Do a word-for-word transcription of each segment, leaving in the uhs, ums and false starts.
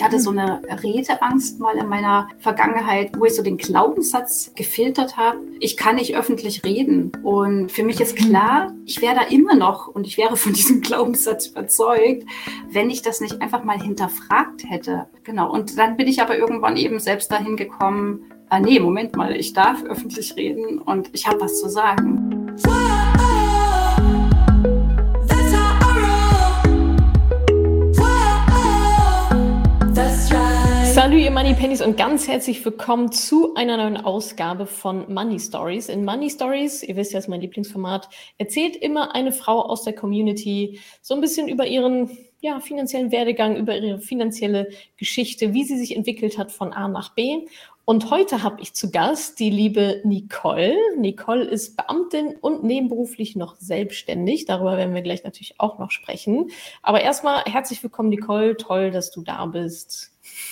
Ich hatte so eine Redeangst mal in meiner Vergangenheit, wo ich so den Glaubenssatz gefiltert habe, ich kann nicht öffentlich reden. Und für mich ist klar, ich wäre da immer noch und ich wäre von diesem Glaubenssatz überzeugt, wenn ich das nicht einfach mal hinterfragt hätte. Genau. Und dann bin ich aber irgendwann eben selbst dahin gekommen, ah nee, Moment mal, ich darf öffentlich reden und ich habe was zu sagen. Salut ihr Money Pennies und ganz herzlich willkommen zu einer neuen Ausgabe von Money Stories. In Money Stories, ihr wisst ja, ist mein Lieblingsformat, erzählt immer eine Frau aus der Community so ein bisschen über ihren ja, finanziellen Werdegang, über ihre finanzielle Geschichte, wie sie sich entwickelt hat von A nach B. Und heute habe ich zu Gast die liebe Nicole. Nicole ist Beamtin und nebenberuflich noch selbstständig. Darüber werden wir gleich natürlich auch noch sprechen. Aber erstmal herzlich willkommen, Nicole. Toll, dass du da bist.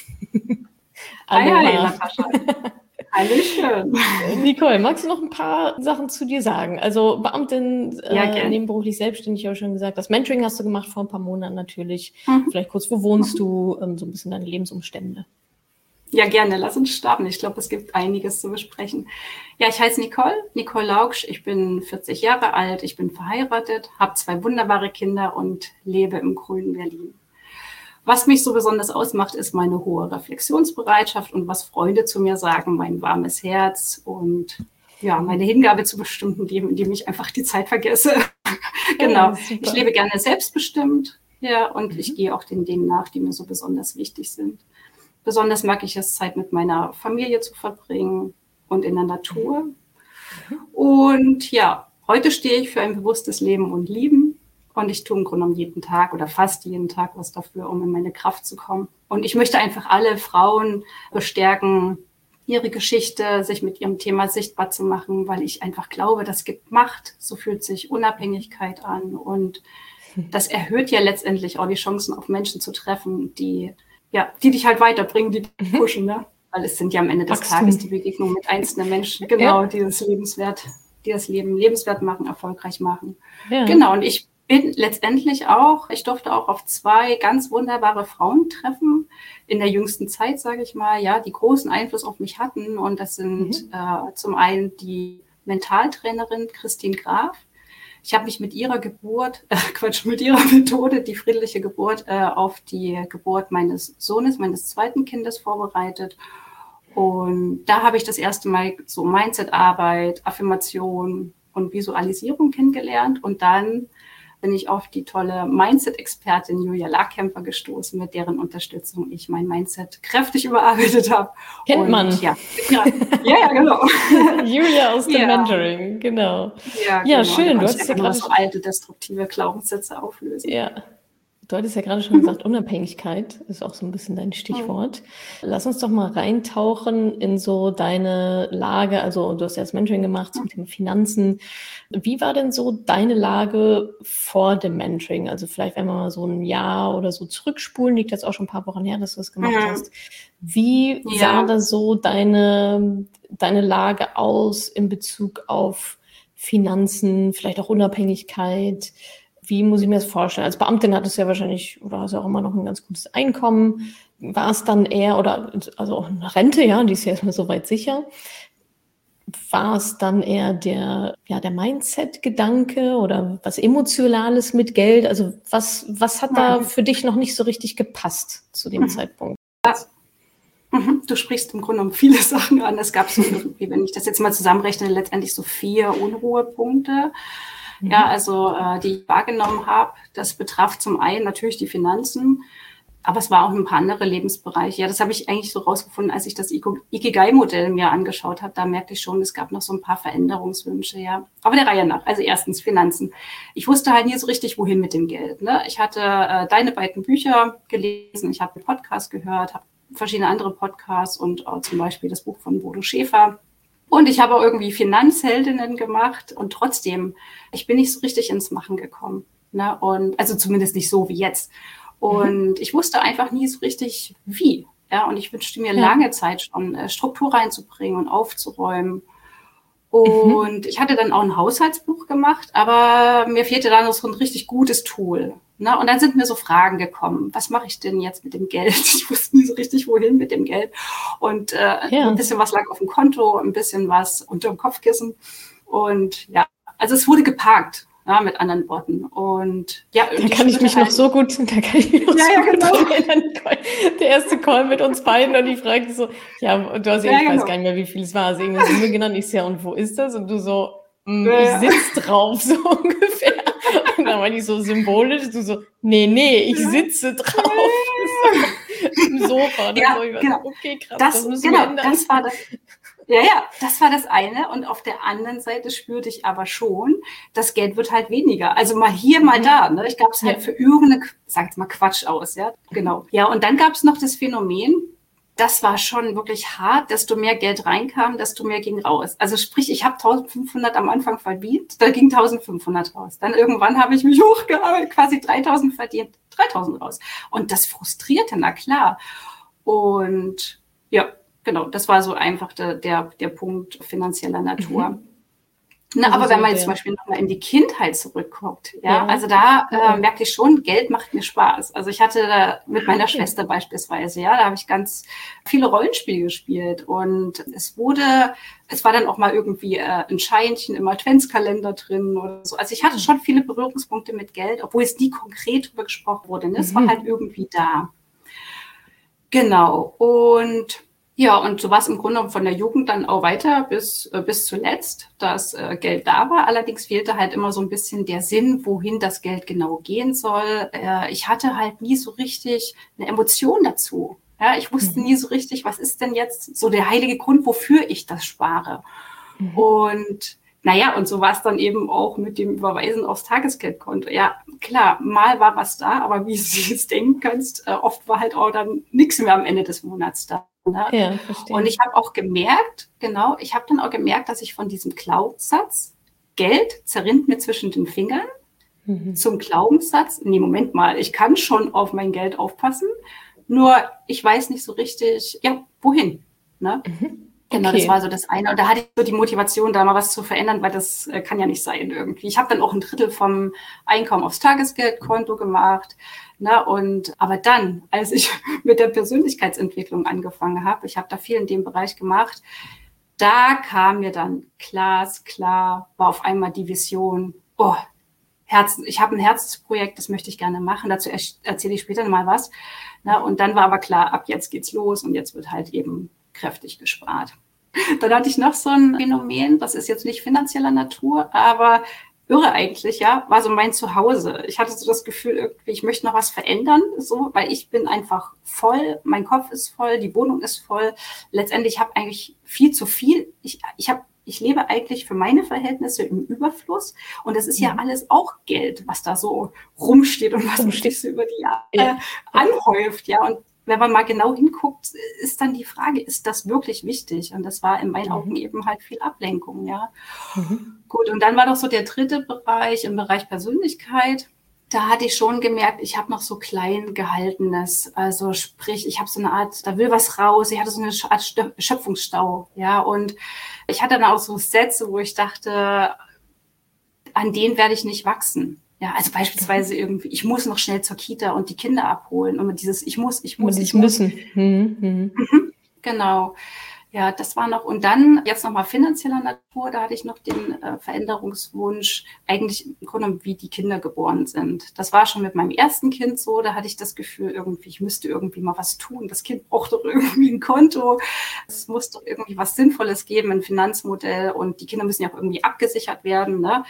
Hallo, hi, Natascha. Hallöchen. Nicole, magst du noch ein paar Sachen zu dir sagen? Also Beamtin, ja, äh, nebenberuflich selbstständig, habe ich schon gesagt. Das Mentoring hast du gemacht vor ein paar Monaten natürlich. Mhm. Vielleicht kurz, wo wohnst mhm. du? Ähm, so ein bisschen deine Lebensumstände. Ja, gerne. Lass uns starten. Ich glaube, es gibt einiges zu besprechen. Ja, ich heiße Nicole, Nicole Laugsch. Ich bin vierzig Jahre alt. Ich bin verheiratet, habe zwei wunderbare Kinder und lebe im grünen Berlin. Was mich so besonders ausmacht, ist meine hohe Reflexionsbereitschaft und was Freunde zu mir sagen, mein warmes Herz und ja, meine Hingabe zu bestimmten Themen, in denen ich einfach die Zeit vergesse. Genau. Ja, ich lebe gerne selbstbestimmt, ja, und mhm. ich gehe auch den Dingen nach, die mir so besonders wichtig sind. Besonders mag ich es, Zeit mit meiner Familie zu verbringen und in der Natur. Mhm. Und ja, heute stehe ich für ein bewusstes Leben und Lieben. Und ich tue im Grunde genommen jeden Tag oder fast jeden Tag was dafür, um in meine Kraft zu kommen. Und ich möchte einfach alle Frauen bestärken, ihre Geschichte, sich mit ihrem Thema sichtbar zu machen, weil ich einfach glaube, das gibt Macht. So fühlt sich Unabhängigkeit an. Und das erhöht ja letztendlich auch die Chancen, auf Menschen zu treffen, die, ja, die dich halt weiterbringen, die dich pushen, ne? Weil es sind ja am Ende des Wachstum. Tages die Begegnungen mit einzelnen Menschen, genau, ja. die das lebenswert, die das Leben lebenswert machen, erfolgreich machen. Ja. Genau, und ich bin letztendlich auch, ich durfte auch auf zwei ganz wunderbare Frauen treffen in der jüngsten Zeit, sage ich mal, ja, die großen Einfluss auf mich hatten. Und das sind mhm. äh, zum einen die Mentaltrainerin Christine Graf. Ich habe mich mit ihrer Geburt, äh, Quatsch, mit ihrer Methode, die friedliche Geburt, äh, auf die Geburt meines Sohnes, meines zweiten Kindes vorbereitet. Und da habe ich das erste Mal so Mindset-Arbeit, Affirmation und Visualisierung kennengelernt. Und dann bin ich auf die tolle Mindset-Expertin Julia Larkämper gestoßen, mit deren Unterstützung ich mein Mindset kräftig überarbeitet habe. Kennt und, man. Ja, ja, ja, genau. Julia aus dem ja. Mentoring, genau. Ja, ja genau. schön. Du hast ja gerade so alte, destruktive Glaubenssätze auflösen. Ja. Du hattest ja gerade schon gesagt, Unabhängigkeit ist auch so ein bisschen dein Stichwort. Lass uns doch mal reintauchen in so deine Lage. Also du hast ja das Mentoring gemacht zum Thema Finanzen. Wie war denn so deine Lage vor dem Mentoring? Also vielleicht, wenn wir mal so ein Jahr oder so zurückspulen, liegt jetzt auch schon ein paar Wochen her, dass du das gemacht mhm. hast. Wie ja. sah da so deine, deine Lage aus in Bezug auf Finanzen, vielleicht auch Unabhängigkeit? Wie muss ich mir das vorstellen? Als Beamtin hattest du ja wahrscheinlich, oder hast du auch immer noch ein ganz gutes Einkommen. War es dann eher, oder also auch eine Rente, ja, die ist ja erstmal soweit sicher. War es dann eher der, ja, der Mindset-Gedanke oder was Emotionales mit Geld? Also was, was hat da für dich noch nicht so richtig gepasst zu dem mhm. Zeitpunkt? Mhm. Du sprichst im Grunde um viele Sachen an. Es gab so, wie wenn ich das jetzt mal zusammenrechne, letztendlich so vier Unruhepunkte. Ja, also äh, die ich wahrgenommen habe, das betraf zum einen natürlich die Finanzen, aber es war auch ein paar andere Lebensbereiche. Ja, das habe ich eigentlich so rausgefunden, als ich das Ikigai-Modell mir angeschaut habe. Da merkte ich schon, es gab noch so ein paar Veränderungswünsche, ja. Aber der Reihe nach. Also erstens Finanzen. Ich wusste halt nie so richtig, wohin mit dem Geld. Ne? Ich hatte äh, deine beiden Bücher gelesen, ich habe einen Podcast gehört, habe verschiedene andere Podcasts und äh, zum Beispiel das Buch von Bodo Schäfer. Und ich habe auch irgendwie Finanzheldinnen gemacht und trotzdem, ich bin nicht so richtig ins Machen gekommen. Ne? Und, also zumindest nicht so wie jetzt. Und mhm. ich wusste einfach nie so richtig, wie. Ja? Und ich wünschte mir ja. lange Zeit schon, äh, Struktur reinzubringen und aufzuräumen. Und mhm. ich hatte dann auch ein Haushaltsbuch gemacht, aber mir fehlte da noch so ein richtig gutes Tool. Ne? Und dann sind mir so Fragen gekommen, was mache ich denn jetzt mit dem Geld? Ich wusste nie so richtig, wohin mit dem Geld. Und äh, Ja. ein bisschen was lag auf dem Konto, ein bisschen was unter dem Kopfkissen. Und ja, also es wurde geparkt. Ja, mit anderen Worten. Und ja, da kann ich mich halt noch so gut, da kann ich mich noch ja, so ja, gut genau. dran erinnern. Der erste Call mit uns beiden und ich fragte so, ja, du hast ja, ich genau. weiß gar nicht mehr, wie viel es war, also irgendeine Summe genannt. Ich so, ja, und wo ist das? Und du so, mh, ja. ich sitze drauf, so ungefähr. Und dann war ich so symbolisch, du so, nee, nee, ich sitze drauf. So, im Sofa. Ja, so, ich war genau. so, okay, krass, das, das müssen genau, wir ändern. Das war das. Ja, ja, das war das eine. Und auf der anderen Seite spürte ich aber schon, das Geld wird halt weniger. Also mal hier, mal da. Ne? Ich gab es halt ja. für irgendeine, sag jetzt mal Quatsch aus. Ja, genau. Ja, und dann gab es noch das Phänomen, das war schon wirklich hart. Desto mehr Geld reinkam, desto mehr ging raus. Also sprich, ich habe eintausendfünfhundert am Anfang verdient, da ging eintausendfünfhundert raus. Dann irgendwann habe ich mich hochgearbeitet, quasi dreitausend verdient, dreitausend raus. Und das frustrierte, na klar. Und ja, genau, das war so einfach der, der, der Punkt finanzieller Natur. Mhm. Na, aber wenn man jetzt zum Beispiel nochmal in die Kindheit zurückguckt, ja, ja. also da äh, ja. merkte ich schon, Geld macht mir Spaß. Also ich hatte da mit meiner okay. Schwester beispielsweise, ja, da habe ich ganz viele Rollenspiele gespielt und es wurde, es war dann auch mal irgendwie äh, ein Scheinchen im Adventskalender drin oder so. Also ich hatte schon viele Berührungspunkte mit Geld, obwohl es nie konkret drüber gesprochen wurde. Ne? Es mhm. war halt irgendwie da. Genau. Und ja, und so war es im Grunde von der Jugend dann auch weiter bis, äh, bis zuletzt, dass äh, Geld da war. Allerdings fehlte halt immer so ein bisschen der Sinn, wohin das Geld genau gehen soll. Äh, ich hatte halt nie so richtig eine Emotion dazu. Ja, ich wusste mhm. nie so richtig, was ist denn jetzt so der heilige Grund, wofür ich das spare. Mhm. Und naja, und so war es dann eben auch mit dem Überweisen aufs Tagesgeldkonto. Ja, klar, mal war was da, aber wie du es denken kannst, äh, oft war halt auch dann nichts mehr am Ende des Monats da. Ne? Ja, verstehe. Und ich habe auch gemerkt, genau, ich habe dann auch gemerkt, dass ich von diesem Glaubenssatz, Geld zerrinnt mir zwischen den Fingern, mhm. zum Glaubenssatz, nee, Moment mal, ich kann schon auf mein Geld aufpassen, nur ich weiß nicht so richtig, ja, wohin, ne? Mhm. Genau, okay. Das war so das eine. Und da hatte ich so die Motivation, da mal was zu verändern, weil das äh, kann ja nicht sein irgendwie. Ich habe dann auch ein Drittel vom Einkommen aufs Tagesgeldkonto gemacht. Ne? Und aber dann, als ich mit der Persönlichkeitsentwicklung angefangen habe, ich habe da viel in dem Bereich gemacht, da kam mir dann glasklar, war auf einmal die Vision, oh, Herz, ich habe ein Herzensprojekt, das möchte ich gerne machen. Dazu erzähle ich später mal was. Ne? Und dann war aber klar, ab jetzt geht's los und jetzt wird halt eben kräftig gespart. Dann hatte ich noch so ein Phänomen, das ist jetzt nicht finanzieller Natur, aber irre eigentlich, ja, war so mein Zuhause. Ich hatte so das Gefühl, irgendwie, ich möchte noch was verändern, so, weil ich bin einfach voll, mein Kopf ist voll, die Wohnung ist voll. Letztendlich habe ich eigentlich viel zu viel. Ich, ich habe Ich lebe eigentlich für meine Verhältnisse im Überfluss und das ist ja mhm. alles auch Geld, was da so rumsteht und was sich so über die Jahre ja. anhäuft, ja, und wenn man mal genau hinguckt, ist dann die Frage, ist das wirklich wichtig? Und das war in meinen mhm. Augen eben halt viel Ablenkung, ja. Mhm. Gut, und dann war doch so der dritte Bereich, im Bereich Persönlichkeit. Da hatte ich schon gemerkt, ich habe noch so klein gehaltenes, also sprich, ich habe so eine Art, da will was raus, ich hatte so eine Art Schöpfungsstau, ja. Und ich hatte dann auch so Sätze, wo ich dachte, an denen werde ich nicht wachsen. Ja, also beispielsweise irgendwie, ich muss noch schnell zur Kita und die Kinder abholen. Und dieses, ich muss, ich muss, ich muss. müssen. Mhm. Mhm. Genau. Ja, das war noch. Und dann jetzt nochmal finanzieller Natur, da hatte ich noch den äh, Veränderungswunsch, eigentlich im Grunde, wie die Kinder geboren sind. Das war schon mit meinem ersten Kind so, da hatte ich das Gefühl, irgendwie, ich müsste irgendwie mal was tun. Das Kind braucht doch irgendwie ein Konto. Es muss doch irgendwie was Sinnvolles geben, ein Finanzmodell. Und die Kinder müssen ja auch irgendwie abgesichert werden, ne?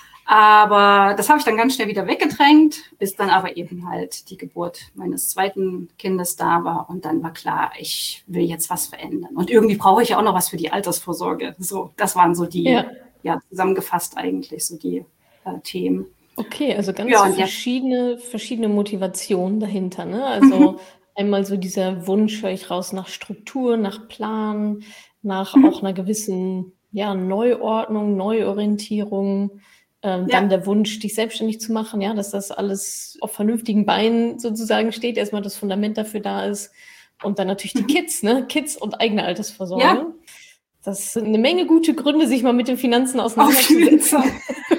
Aber das habe ich dann ganz schnell wieder weggedrängt, bis dann aber eben halt die Geburt meines zweiten Kindes da war. Und dann war klar, ich will jetzt was verändern. Und irgendwie brauche ich ja auch noch was für die Altersvorsorge. So, das waren so die, ja, ja zusammengefasst eigentlich so die äh, Themen. Okay, also ganz ja, verschiedene, ja. verschiedene Motivationen dahinter, ne? Also mhm. einmal so dieser Wunsch, höre ich raus, nach Struktur, nach Plan, nach mhm. auch einer gewissen ja, Neuordnung, Neuorientierung. Ähm, ja. Dann der Wunsch, dich selbstständig zu machen, ja, dass das alles auf vernünftigen Beinen sozusagen steht, erstmal das Fundament dafür da ist. Und dann natürlich die Kids, ne? Kids und eigene Altersvorsorge. Ja. Das sind eine Menge gute Gründe, sich mal mit den Finanzen auseinanderzusetzen, würde ich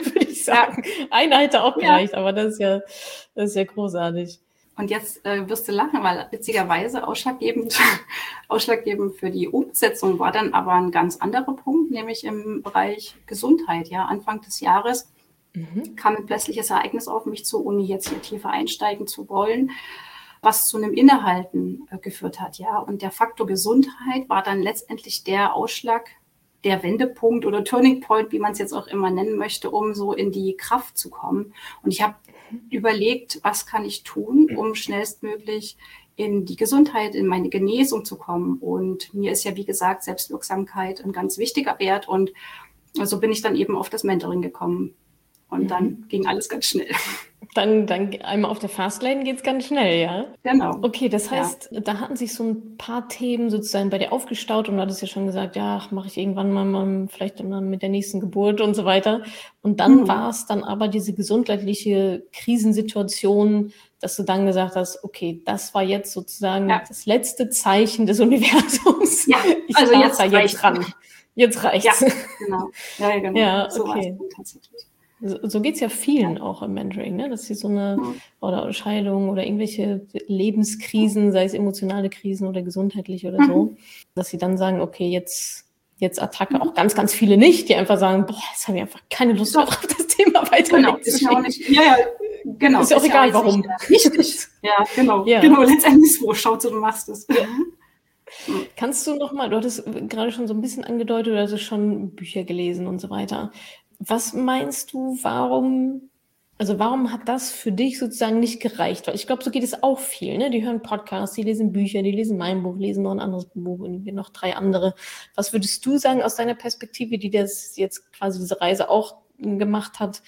sagen. Ja. Einer hätte auch gereicht, ja. aber das ist ja, das ist ja großartig. Und jetzt äh, wirst du lachen, weil witzigerweise ausschlaggebend, ausschlaggebend für die Umsetzung war dann aber ein ganz anderer Punkt, nämlich im Bereich Gesundheit. Ja, Anfang des Jahres mhm. kam ein plötzliches Ereignis auf mich zu, ohne jetzt hier tiefer einsteigen zu wollen, was zu einem Innehalten äh, geführt hat. Ja, und der Faktor Gesundheit war dann letztendlich der Ausschlag, der Wendepunkt oder Turning Point, wie man es jetzt auch immer nennen möchte, um so in die Kraft zu kommen. Und ich habe überlegt, was kann ich tun, um schnellstmöglich in die Gesundheit, in meine Genesung zu kommen. Und mir ist ja, wie gesagt, Selbstwirksamkeit ein ganz wichtiger Wert. Und so bin ich dann eben auf das Mentoring gekommen. Und mhm. dann ging alles ganz schnell. Dann, dann einmal auf der Fastlane geht es ganz schnell, ja? Genau. Okay, das heißt, ja. da hatten sich so ein paar Themen sozusagen bei dir aufgestaut und du hattest ja schon gesagt, ja, mache ich irgendwann mal, mal vielleicht mal mit der nächsten Geburt und so weiter. Und dann mhm. war es dann aber diese gesundheitliche Krisensituation, dass du dann gesagt hast, okay, das war jetzt sozusagen ja. das letzte Zeichen des Universums. Ja, also ich jetzt da jetzt ran. Jetzt reicht's. Ja, genau. Ja, genau. Ja, so okay. war es tatsächlich. So, so geht es ja vielen ja. auch im Mentoring, ne? Dass sie so eine mhm. oder Scheidung oder irgendwelche Lebenskrisen, sei es emotionale Krisen oder gesundheitliche oder mhm. so, dass sie dann sagen, okay, jetzt, jetzt Attacke. Mhm. Auch ganz, ganz viele nicht, die einfach sagen, boah, jetzt habe ich einfach keine Lust so. auf das Thema weiter. Genau, ist ja auch nicht, ja, ja, genau. Ist ja auch ist egal, ja warum. Richtig. Ja, genau. Ja. Genau, letztendlich ist, wo schaut du, du machst es. Ja. Mhm. Kannst du nochmal, du hattest gerade schon so ein bisschen angedeutet, du hast schon Bücher gelesen und so weiter. Was meinst du, warum, also warum hat das für dich sozusagen nicht gereicht? Weil ich glaube, so geht es auch viel, ne? Die hören Podcasts, die lesen Bücher, die lesen mein Buch, lesen noch ein anderes Buch und noch drei andere. Was würdest du sagen aus deiner Perspektive, die das jetzt quasi diese Reise auch gemacht hat?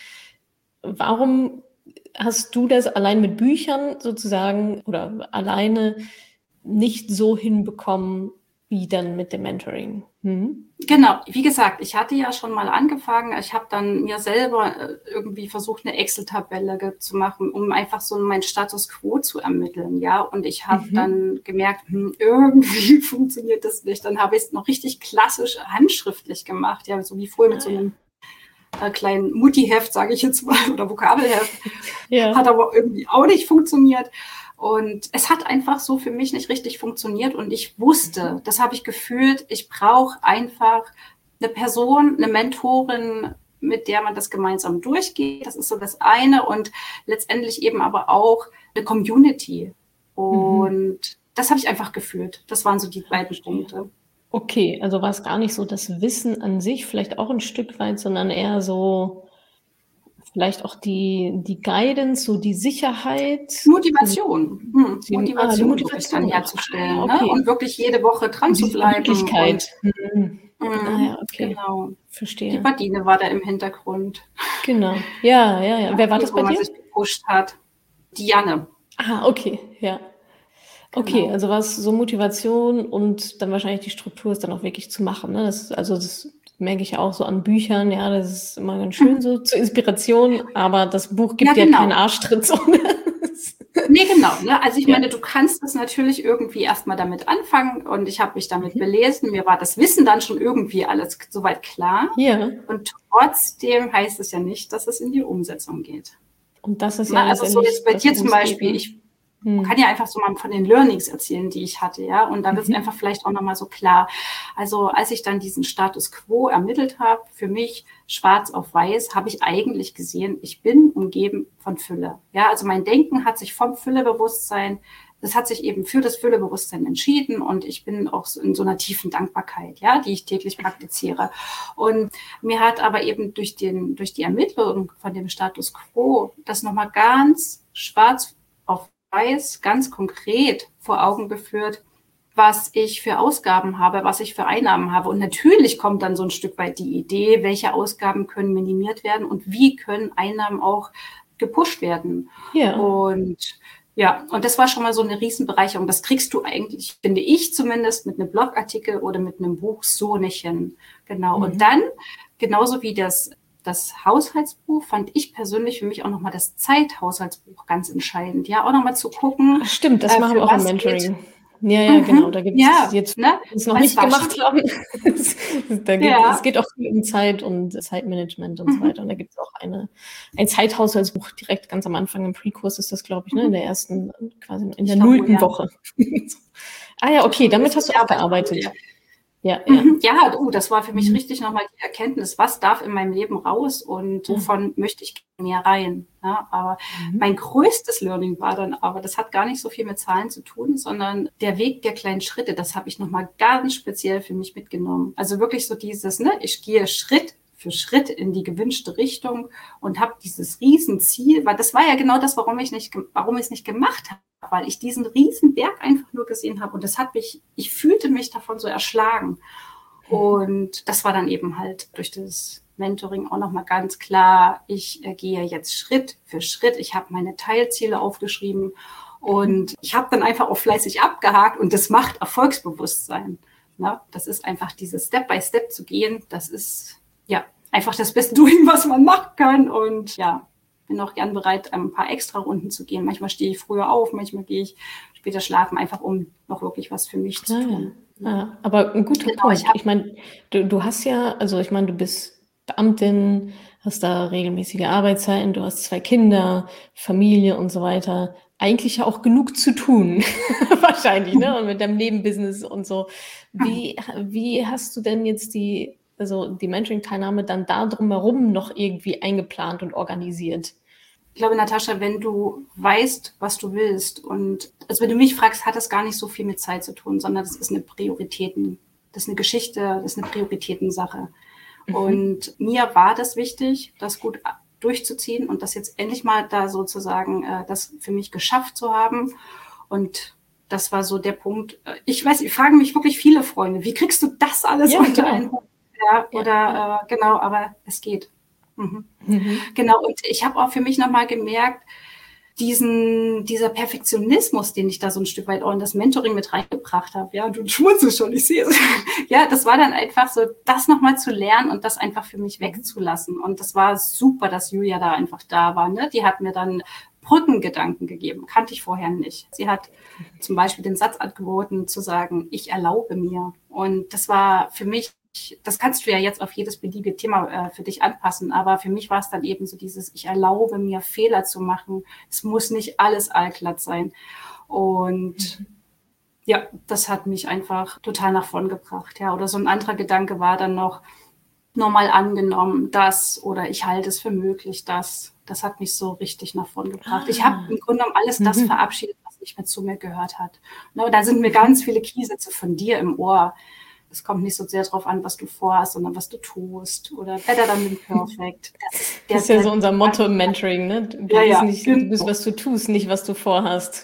Warum hast du das allein mit Büchern sozusagen oder alleine nicht so hinbekommen, wie dann mit dem Mentoring? Hm? Genau, wie gesagt, ich hatte ja schon mal angefangen. Ich habe dann mir selber irgendwie versucht, eine Excel-Tabelle zu machen, um einfach so meinen Status quo zu ermitteln. Ja, und ich habe mhm. dann gemerkt, hm, irgendwie funktioniert das nicht. Dann habe ich es noch richtig klassisch handschriftlich gemacht, ja, so wie vorher mit so einem äh, kleinen Mutti-Heft, sage ich jetzt mal, oder Vokabelheft. Ja. Hat aber irgendwie auch nicht funktioniert. Und es hat einfach so für mich nicht richtig funktioniert. Und ich wusste, das habe ich gefühlt, ich brauche einfach eine Person, eine Mentorin, mit der man das gemeinsam durchgeht. Das ist so das eine. Und letztendlich eben aber auch eine Community. Und mhm. das habe ich einfach gefühlt. Das waren so die beiden Punkte. Okay, also war es gar nicht so das Wissen an sich, vielleicht auch ein Stück weit, sondern eher so... Vielleicht auch die, die Guidance, so die Sicherheit. Motivation. Hm. Die, Motivation, ah, die Motivation dann herzustellen. Ah, okay. Ne? Und wirklich jede Woche dran zu bleiben. Möglichkeit. Und, mhm. Ah, ja, okay. Genau. Verstehe. Die Badine war da im Hintergrund. Genau. Ja, ja, ja. Wer war das bei dir? Wo man sich gepusht hat. Diane. Ah, okay. Ja. Okay, genau. Also war es so Motivation und dann wahrscheinlich die Struktur ist dann auch wirklich zu machen. Ne? Das, also das merke ich auch so an Büchern, ja, das ist immer ganz schön so zur Inspiration, aber das Buch gibt ja, genau. keinen Arschtritt. So. Nee, genau. Ne? Also ich ja. meine, du kannst das natürlich irgendwie erstmal damit anfangen und ich habe mich damit mhm. belesen. Mir war das Wissen dann schon irgendwie alles soweit klar. Ja. Und trotzdem heißt es ja nicht, dass es in die Umsetzung geht. Und das ist ja Na, also so jetzt bei dir zum Beispiel, ich Man kann ja einfach so mal von den Learnings erzählen, die ich hatte, ja. Und dann wird es mhm. einfach vielleicht auch nochmal so klar. Also als ich dann diesen Status quo ermittelt habe, für mich schwarz auf weiß, habe ich eigentlich gesehen, ich bin umgeben von Fülle. Ja, also mein Denken hat sich vom Füllebewusstsein, das hat sich eben für das Füllebewusstsein entschieden und ich bin auch so in so einer tiefen Dankbarkeit, ja, die ich täglich praktiziere. Und mir hat aber eben durch den, durch die Ermittlung von dem Status quo das nochmal ganz schwarz auf weiß, ganz konkret vor Augen geführt, was ich für Ausgaben habe, was ich für Einnahmen habe. Und natürlich kommt dann so ein Stück weit die Idee, welche Ausgaben können minimiert werden und wie können Einnahmen auch gepusht werden. Ja. Und ja, und das war schon mal so eine Riesenbereicherung. Das kriegst du eigentlich, finde ich zumindest, mit einem Blogartikel oder mit einem Buch so nicht hin. Genau. Mhm. Und dann, genauso wie das Das Haushaltsbuch fand ich persönlich für mich auch nochmal das Zeithaushaltsbuch ganz entscheidend. Ja, auch nochmal zu gucken. Stimmt, das äh, machen wir auch im Mentoring. Geht. ja, ja, genau. Mhm. Da gibt es Ja, jetzt, ne? die es noch Weil es nicht war schon gemacht haben. Da gibt, es ja. geht auch viel um Zeit und Zeitmanagement und so Mhm. weiter. Und da gibt es auch eine, ein Zeithaushaltsbuch direkt ganz am Anfang im Pre-Kurs ist das, glaube ich, ne? In Mhm. der ersten, quasi in Ich der glaube wohl, nullten ja. Woche. Ah ja, Das ist okay, schon damit bisschen hast du her, auch aber ich glaube wohl, gearbeitet. ja. Ja, ja. Mhm. Ja, oh, das war für mich Mhm. richtig nochmal die Erkenntnis, was darf in meinem Leben raus und Ja. wovon möchte ich mehr rein. Ja, aber Mhm. mein größtes Learning war dann aber, das hat gar nicht so viel mit Zahlen zu tun, sondern der Weg der kleinen Schritte, das habe ich nochmal ganz speziell für mich mitgenommen. Also wirklich so dieses, ne, ich gehe Schritt für Schritt in die gewünschte Richtung und habe dieses Riesenziel, weil das war ja genau das, warum ich nicht, warum ich es nicht gemacht habe, weil ich diesen Riesenberg einfach nur gesehen habe und das hat mich, ich fühlte mich davon so erschlagen. Und das war dann eben halt durch das Mentoring auch nochmal ganz klar, ich äh, gehe jetzt Schritt für Schritt, ich habe meine Teilziele aufgeschrieben und ich habe dann einfach auch fleißig abgehakt und das macht Erfolgsbewusstsein. Ne? Das ist einfach dieses Step by Step zu gehen, das ist ja einfach das beste Doing, was man machen kann und ja, bin auch gern bereit, ein paar extra Runden zu gehen. Manchmal stehe ich früher auf, manchmal gehe ich später schlafen, einfach um noch wirklich was für mich zu Ah, ja. tun. Ah, aber ein guter Genau, ich Punkt. habe Ich meine, du, du hast ja, also ich meine, du bist Beamtin, hast da regelmäßige Arbeitszeiten, du hast zwei Kinder, Familie und so weiter. Eigentlich ja auch genug zu tun, wahrscheinlich, ne? Und mit deinem Nebenbusiness und so. Wie, wie hast du denn jetzt die, also die Mentoring-Teilnahme dann da drumherum noch irgendwie eingeplant und organisiert? Ich glaube, Natascha, wenn du weißt, was du willst und also wenn du mich fragst, hat das gar nicht so viel mit Zeit zu tun, sondern das ist eine Prioritäten, das ist eine Geschichte, das ist eine Prioritätensache. Mhm. Und mir war das wichtig, das gut durchzuziehen und das jetzt endlich mal da sozusagen äh, das für mich geschafft zu haben. Und das war so der Punkt. Ich weiß, ich fragen mich wirklich viele Freunde, wie kriegst du das alles Ja, unter genau. einen Hut? Ja, Ja, oder ja. äh, genau, aber es geht. Mhm. Mhm. Genau, und ich habe auch für mich nochmal gemerkt, diesen, dieser Perfektionismus, den ich da so ein Stück weit auch in das Mentoring mit reingebracht habe, ja, du schmunzelst schon, ich sehe es. Ja, das war dann einfach so, das nochmal zu lernen und das einfach für mich wegzulassen. Und das war super, dass Julia da einfach da war. Ne? Die hat mir dann Brückengedanken gegeben, kannte ich vorher nicht. Sie hat zum Beispiel den Satz angeboten, zu sagen, ich erlaube mir. Und das war für mich, das kannst du ja jetzt auf jedes beliebige Thema äh, für dich anpassen, aber für mich war es dann eben so dieses, ich erlaube mir Fehler zu machen. Es muss nicht alles allglatt sein. Und mhm. ja, das hat mich einfach total nach vorn gebracht. Ja, oder so ein anderer Gedanke war dann noch, normal angenommen, das oder ich halte es für möglich, das. Das hat mich so richtig nach vorn gebracht. Ah. Ich habe im Grunde genommen alles das mhm. verabschiedet, was nicht mehr zu mir gehört hat. Ne, da sind mir ganz viele Keysätze von dir im Ohr. Es kommt nicht so sehr darauf an, was du vorhast, sondern was du tust. Oder better than than perfect. Das ist, der, das ist ja so unser Motto im Mentoring, ne? Du, ja, bist ja, nicht, genau. du bist, was du tust, nicht was du vorhast.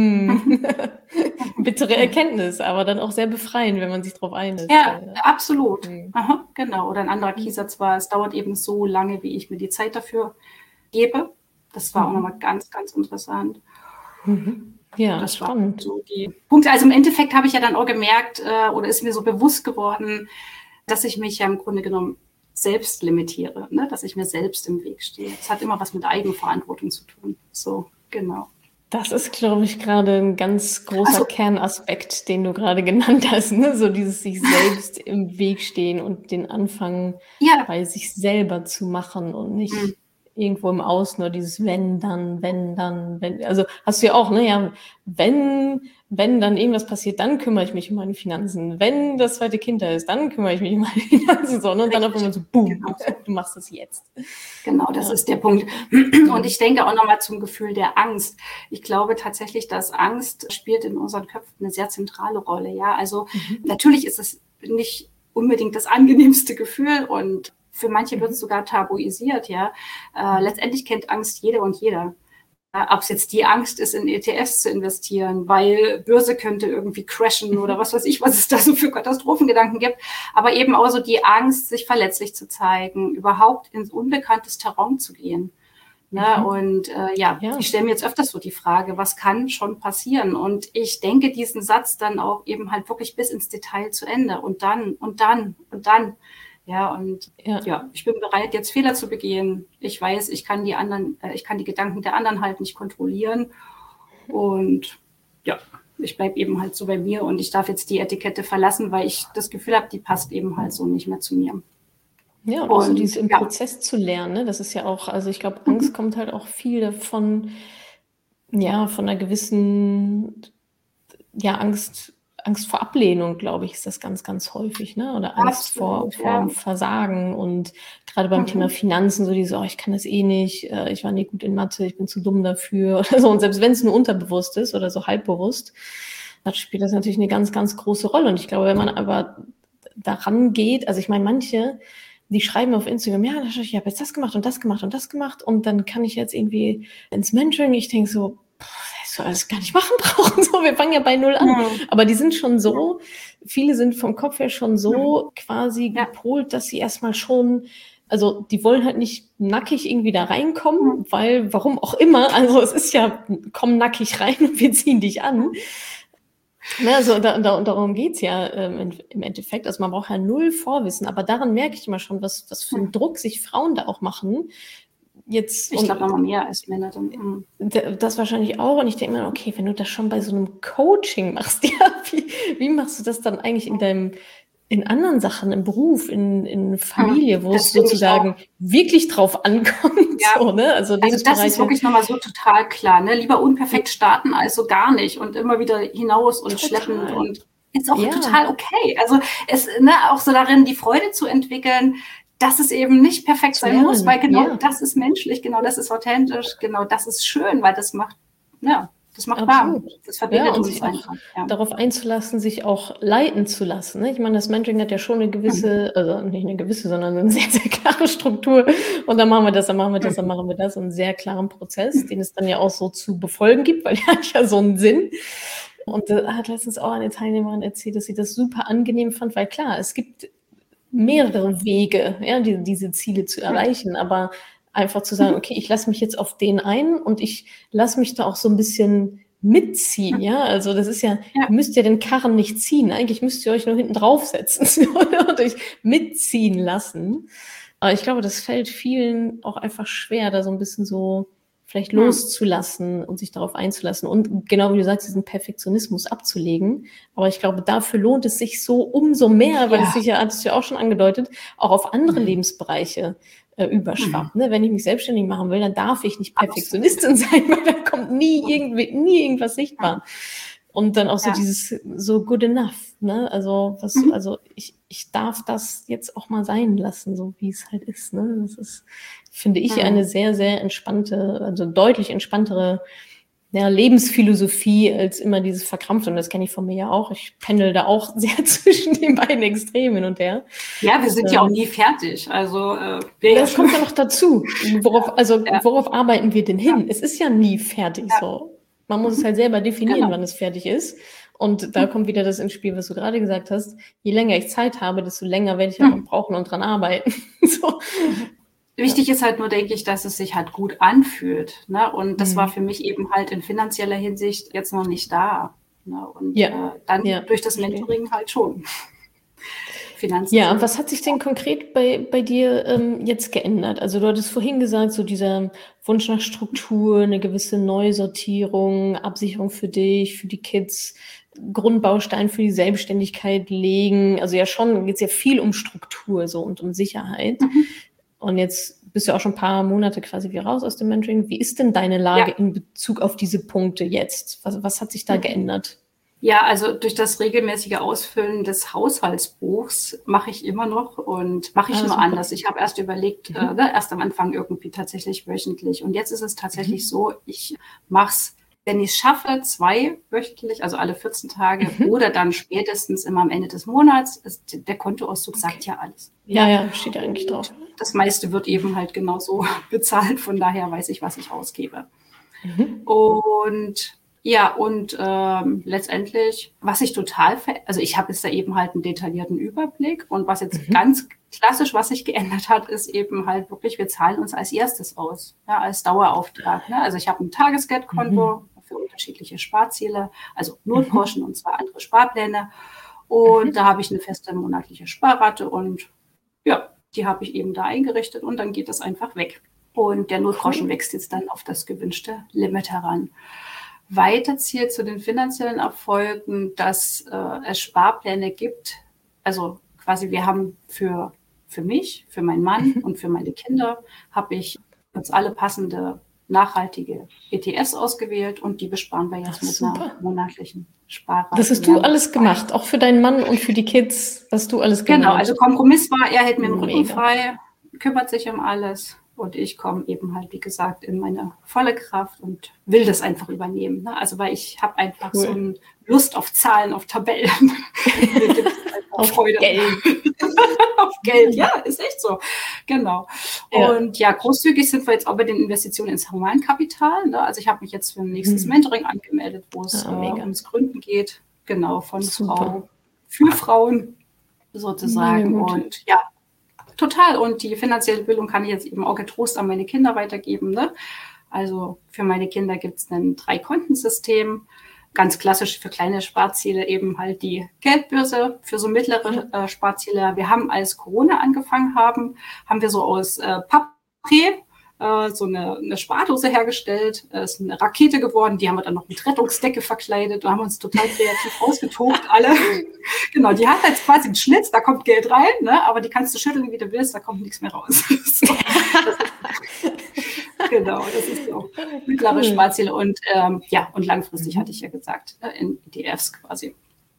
Bittere Erkenntnis, aber dann auch sehr befreiend, wenn man sich darauf einlässt. Ja, ja. Absolut. Mhm. Aha, genau. Oder ein anderer Keysatz war, es dauert eben so lange, wie ich mir die Zeit dafür gebe. Das war mhm. auch nochmal ganz, ganz interessant. Mhm. Ja, das spannend. So die Punkte. Also im Endeffekt habe ich ja dann auch gemerkt, äh, oder ist mir so bewusst geworden, dass ich mich ja im Grunde genommen selbst limitiere, ne? Dass ich mir selbst im Weg stehe. Das hat immer was mit Eigenverantwortung zu tun. So, genau. Das ist, glaube ich, gerade ein ganz großer so. Kernaspekt, den du gerade genannt hast, ne? So dieses sich selbst im Weg stehen und den Anfang ja. bei sich selber zu machen und nicht mhm. irgendwo im Außen, nur dieses wenn, dann, wenn, dann, wenn. Also hast du ja auch, ne? Ja, wenn, wenn dann irgendwas passiert, dann kümmere ich mich um meine Finanzen. Wenn das zweite Kind da ist, dann kümmere ich mich um meine Finanzen. So, ne? Und dann auf einmal so, boom, genau. Du machst das jetzt. Genau, das ja. ist der Punkt. Und ich denke auch nochmal zum Gefühl der Angst. Ich glaube tatsächlich, dass Angst spielt in unseren Köpfen eine sehr zentrale Rolle. Ja, also mhm. natürlich ist es nicht unbedingt das angenehmste Gefühl und für manche wird es sogar tabuisiert. Ja, äh, letztendlich kennt Angst jeder und jeder. Ob es jetzt die Angst ist, in E T Fs zu investieren, weil Börse könnte irgendwie crashen oder was weiß ich, was es da so für Katastrophengedanken gibt. Aber eben auch so die Angst, sich verletzlich zu zeigen, überhaupt ins unbekanntes Terrain zu gehen. Ne? Mhm. Und äh, ja, ja, ich stelle mir jetzt öfters so die Frage, was kann schon passieren? Und ich denke diesen Satz dann auch eben halt wirklich bis ins Detail zu Ende. Und dann, und dann, und dann. Ja, und ja. ja, ich bin bereit, jetzt Fehler zu begehen. Ich weiß, ich kann die anderen, äh, ich kann die Gedanken der anderen halt nicht kontrollieren. Und ja, ich bleibe eben halt so bei mir und ich darf jetzt die Etikette verlassen, weil ich das Gefühl habe, die passt eben halt so nicht mehr zu mir. Ja, und auch so dieses im ja. Prozess zu lernen, ne? Das ist ja auch, also ich glaube, Angst mhm. kommt halt auch viel von, ja, von einer gewissen, ja, Angst, Angst vor Ablehnung, glaube ich, ist das ganz, ganz häufig, ne? Oder Angst Absolut, vor, vor ja. Versagen und gerade beim mhm. Thema Finanzen, so diese, oh, ich kann das eh nicht, ich war nie gut in Mathe, ich bin zu dumm dafür oder so. Und selbst wenn es nur unterbewusst ist oder so halbbewusst, dann spielt das natürlich eine ganz, ganz große Rolle. Und ich glaube, wenn man aber daran geht, also ich meine, manche, die schreiben auf Instagram, ja, ich habe jetzt das gemacht und das gemacht und das gemacht und dann kann ich jetzt irgendwie ins Mentoring. Ich denke so, das soll alles gar nicht machen brauchen. So, wir fangen ja bei Null an. Ja. Aber die sind schon so, viele sind vom Kopf her schon so quasi ja. gepolt, dass sie erstmal schon, also die wollen halt nicht nackig irgendwie da reinkommen, weil, warum auch immer, also es ist ja, komm nackig rein und wir ziehen dich an. Ne, also da, da, darum geht's ja ähm, im Endeffekt. Also man braucht ja null Vorwissen, aber daran merke ich immer schon, was, was für einen Druck sich Frauen da auch machen. Jetzt, ich glaube, noch mal mehr als Männer. Dann. Das wahrscheinlich auch. Und ich denke mir, okay, wenn du das schon bei so einem Coaching machst, ja, wie, wie machst du das dann eigentlich in deinem, in anderen Sachen, im Beruf, in, in Familie, wo das es sozusagen wirklich drauf ankommt? Ja. So, ne? Also, also das ist wirklich nochmal so total klar. Ne? Lieber unperfekt starten als so gar nicht und immer wieder hinaus und total. schleppend und ist auch ja. total okay. Also es, ne, auch so darin, die Freude zu entwickeln, dass es eben nicht perfekt sein ja. muss, weil genau ja. das ist menschlich, genau das ist authentisch, genau das ist schön, weil das macht, ja, das macht warm. Das verbindet ja, und uns sich einfach. Ja. darauf einzulassen, sich auch leiten zu lassen. Ne? Ich meine, das Mentoring hat ja schon eine gewisse, mhm. also nicht eine gewisse, sondern eine sehr, sehr klare Struktur. Und dann machen wir das, dann machen wir das, dann machen wir das. Und einen sehr klaren Prozess, den es dann ja auch so zu befolgen gibt, weil der hat ja so einen Sinn. Und da hat letztens auch eine Teilnehmerin erzählt, dass sie das super angenehm fand, weil klar, es gibt mehrere Wege, ja, die, diese Ziele zu erreichen, aber einfach zu sagen, okay, ich lasse mich jetzt auf den ein und ich lasse mich da auch so ein bisschen mitziehen, ja, also das ist ja, ja. ihr müsst ja den Karren nicht ziehen, eigentlich müsst ihr euch nur hinten draufsetzen und euch mitziehen lassen, aber ich glaube, das fällt vielen auch einfach schwer, da so ein bisschen so vielleicht loszulassen und sich darauf einzulassen und genau wie du sagst, diesen Perfektionismus abzulegen. Aber ich glaube, dafür lohnt es sich so umso mehr, weil ja. es sich ja, hattest du ja auch schon angedeutet, auch auf andere mhm. Lebensbereiche äh, überschwappt. Mhm. Ne? Wenn ich mich selbstständig machen will, dann darf ich nicht Perfektionistin sein, weil da kommt nie irgendwie, nie irgendwas sichtbar. Und dann auch so ja. dieses, so good enough, ne? Also, was, mhm. also ich, ich darf das jetzt auch mal sein lassen, so wie es halt ist, ne? Das ist, finde ich, mhm. eine sehr, sehr entspannte, also deutlich entspanntere ja, Lebensphilosophie als immer dieses Verkrampfte. Und das kenne ich von mir ja auch. Ich pendel da auch sehr zwischen den beiden Extremen hin und her. Ja, wir sind ähm, ja auch nie fertig. Also äh, das kommt ja noch dazu. Worauf, also ja. worauf arbeiten wir denn hin? Ja. Es ist ja nie fertig ja. so. Man muss mhm. es halt selber definieren, genau. wann es fertig ist. Und da mhm. kommt wieder das ins Spiel, was du gerade gesagt hast. Je länger ich Zeit habe, desto länger werde ich halt mhm. brauchen und dran arbeiten. so. Wichtig ist halt nur, denke ich, dass es sich halt gut anfühlt. Ne? Und das mhm. war für mich eben halt in finanzieller Hinsicht jetzt noch nicht da. Ne? Und ja. äh, dann ja. durch das Mentoring halt schon. Finanzen. Ja, was hat sich denn konkret bei, bei dir ähm, jetzt geändert? Also du hattest vorhin gesagt, so dieser Wunsch nach Struktur, eine gewisse Neusortierung, Absicherung für dich, für die Kids, Grundbaustein für die Selbstständigkeit legen. Also ja schon geht es ja viel um Struktur so und um Sicherheit. Mhm. Und jetzt bist du auch schon ein paar Monate quasi wieder raus aus dem Mentoring. Wie ist denn deine Lage ja. in Bezug auf diese Punkte jetzt? Was, was hat sich da mhm. geändert? Ja, also durch das regelmäßige Ausfüllen des Haushaltsbuchs mache ich immer noch und mache ich ah, nur super. anders. Ich habe erst überlegt, mhm. äh, erst am Anfang irgendwie tatsächlich wöchentlich. Und jetzt ist es tatsächlich mhm. so, ich mache es, wenn ich es schaffe, zwei wöchentlich, also alle vierzehn Tage mhm. oder dann spätestens immer am Ende des Monats. Ist, der Kontoauszug okay. sagt ja alles. Ja, ja, steht ja eigentlich drauf. Das meiste wird eben halt genauso bezahlt. Von daher weiß ich, was ich ausgebe. Mhm. Und ja, und ähm, letztendlich, was ich total, ver- also ich habe jetzt da eben halt einen detaillierten Überblick und was jetzt mhm. ganz klassisch, was sich geändert hat, ist eben halt wirklich, wir zahlen uns als erstes aus, ja, als Dauerauftrag. Ne? Also ich habe ein Tagesgeldkonto mhm. für unterschiedliche Sparziele, also Notgroschen mhm. und zwei andere Sparpläne und mhm. da habe ich eine feste monatliche Sparrate und ja, die habe ich eben da eingerichtet und dann geht das einfach weg. Und der Notgroschen cool. wächst jetzt dann auf das gewünschte Limit heran. weiterzieht zu den finanziellen Erfolgen, dass äh, es Sparpläne gibt. Also quasi wir haben für, für mich, für meinen Mann und für meine Kinder, habe ich uns alle passende nachhaltige E T Fs ausgewählt und die besparen wir jetzt Ach, mit super. einer monatlichen Sparrate. Das hast du alles gemacht, auch für deinen Mann und für die Kids hast du alles gemacht. Genau, also Kompromiss war, er hält mir den Rücken Mega. frei, kümmert sich um alles und ich komme eben halt, wie gesagt, in meine volle Kraft und will das einfach übernehmen. Ne? Also weil ich habe einfach Cool. so eine Lust auf Zahlen, auf Tabellen. Mir gibt's einfach Auf Freude. Geld. Auf Geld, ja, ist echt so. Genau. Ja. Und ja, großzügig sind wir jetzt auch bei den Investitionen ins Humankapital. Ne? Also ich habe mich jetzt für ein nächstes Hm. Mentoring angemeldet, wo es Ah, äh, mega. ums Gründen geht. Genau, von Super. Frau für Frauen sozusagen. Mega gut. Und ja, total. Und die finanzielle Bildung kann ich jetzt eben auch getrost an meine Kinder weitergeben. Ne? Also für meine Kinder gibt es ein Drei-Konten-System. Ganz klassisch für kleine Sparziele eben halt die Geldbörse, für so mittlere äh, Sparziele. Wir haben, als Corona angefangen haben, haben wir so aus äh, Papier äh, so eine, eine Spardose hergestellt. Es äh, ist eine Rakete geworden, die haben wir dann noch mit Rettungsdecke verkleidet. Da haben wir uns total kreativ ausgetobt, alle. Genau, die hat jetzt quasi einen Schlitz, da kommt Geld rein, ne? Aber die kannst du schütteln, wie du willst, da kommt nichts mehr raus. So, das ist, genau, das ist so mittlere Cool. Sparziele und ähm, ja, und langfristig hatte ich ja gesagt, äh, in E T Fs quasi.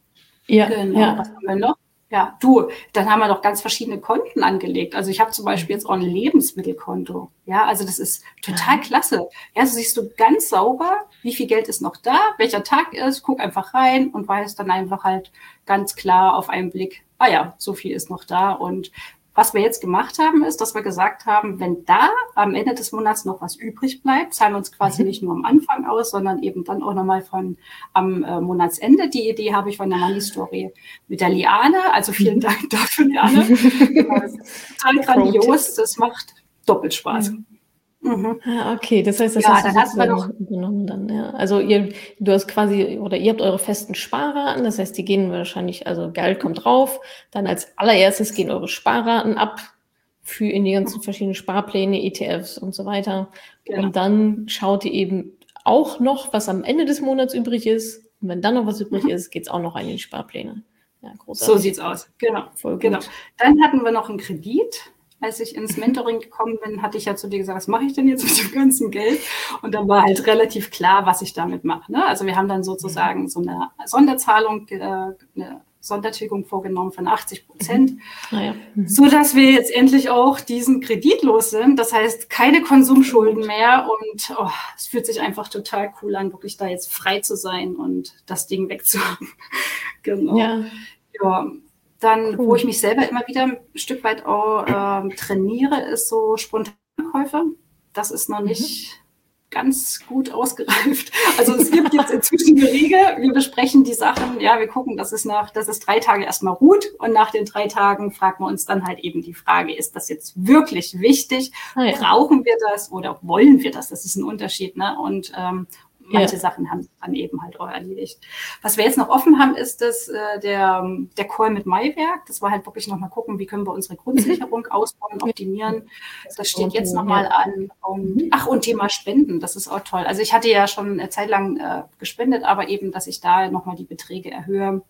Ja, Genau, ja. was haben wir noch? Ja, du, dann haben wir noch ganz verschiedene Konten angelegt. Also ich habe zum Beispiel jetzt auch ein Lebensmittelkonto. Ja, also das ist total klasse. Ja, so siehst du ganz sauber, wie viel Geld ist noch da, welcher Tag ist, guck einfach rein und weiß dann einfach halt ganz klar auf einen Blick, ah ja, so viel ist noch da. Und was wir jetzt gemacht haben, ist, dass wir gesagt haben, wenn da am Ende des Monats noch was übrig bleibt, zahlen wir uns quasi Mhm. nicht nur am Anfang aus, sondern eben dann auch nochmal von am äh, Monatsende. Die Idee habe ich von der Money Story mit der Liane. Also vielen Dank dafür, Liane. Genau, das ist total grandios. Das macht doppelt Spaß. Mhm. Mhm. Ah, okay, das heißt, das Ja, hast du dann hatten wir noch sozusagen übernommen dann, ja. Also ihr, du hast quasi, oder ihr habt eure festen Sparraten, das heißt, die gehen wahrscheinlich, also Geld kommt drauf, dann als allererstes gehen eure Sparraten ab für in die ganzen verschiedenen Sparpläne, E T Fs und so weiter. Genau. Und dann schaut ihr eben auch noch, was am Ende des Monats übrig ist. Und wenn dann noch was übrig Mhm. ist, geht's auch noch in die Sparpläne. Ja, So großartig. sieht's aus. Genau. Voll gut. Genau. Dann hatten wir noch einen Kredit. Als ich ins Mentoring gekommen bin, hatte ich ja zu dir gesagt, was mache ich denn jetzt mit dem ganzen Geld? Und dann war halt relativ klar, was ich damit mache. Ne? Also wir haben dann sozusagen so eine Sonderzahlung, äh, eine Sondertilgung vorgenommen von achtzig Prozent, Naja. Mhm. so dass wir jetzt endlich auch diesen Kredit los sind. Das heißt, keine Konsumschulden mehr und oh, es fühlt sich einfach total cool an, wirklich da jetzt frei zu sein und das Ding wegzuhaben. Genau. Ja. Ja. Dann, Cool. wo ich mich selber immer wieder ein Stück weit auch ähm, trainiere, ist so Spontankäufe. Das ist noch nicht ganz gut ausgereift. Also es gibt jetzt inzwischen eine Regel, wir besprechen die Sachen, ja, wir gucken, dass es nach, dass es drei Tage erstmal ruht und nach den drei Tagen fragen wir uns dann halt eben die Frage, ist das jetzt wirklich wichtig? Ah, ja. Brauchen wir das oder wollen wir das? Das ist ein Unterschied, ne? Und ähm, manche Ja. Sachen haben sich dann eben halt auch erledigt. Was wir jetzt noch offen haben, ist das, äh, der, der Call mit Maiwerk. Das war halt wirklich nochmal gucken, wie können wir unsere Grundsicherung ausbauen, optimieren. Das steht jetzt nochmal an. Und, ach, und Thema Spenden, das ist auch toll. Also ich hatte ja schon eine Zeit lang äh, gespendet, aber eben, dass ich da nochmal die Beträge erhöhe,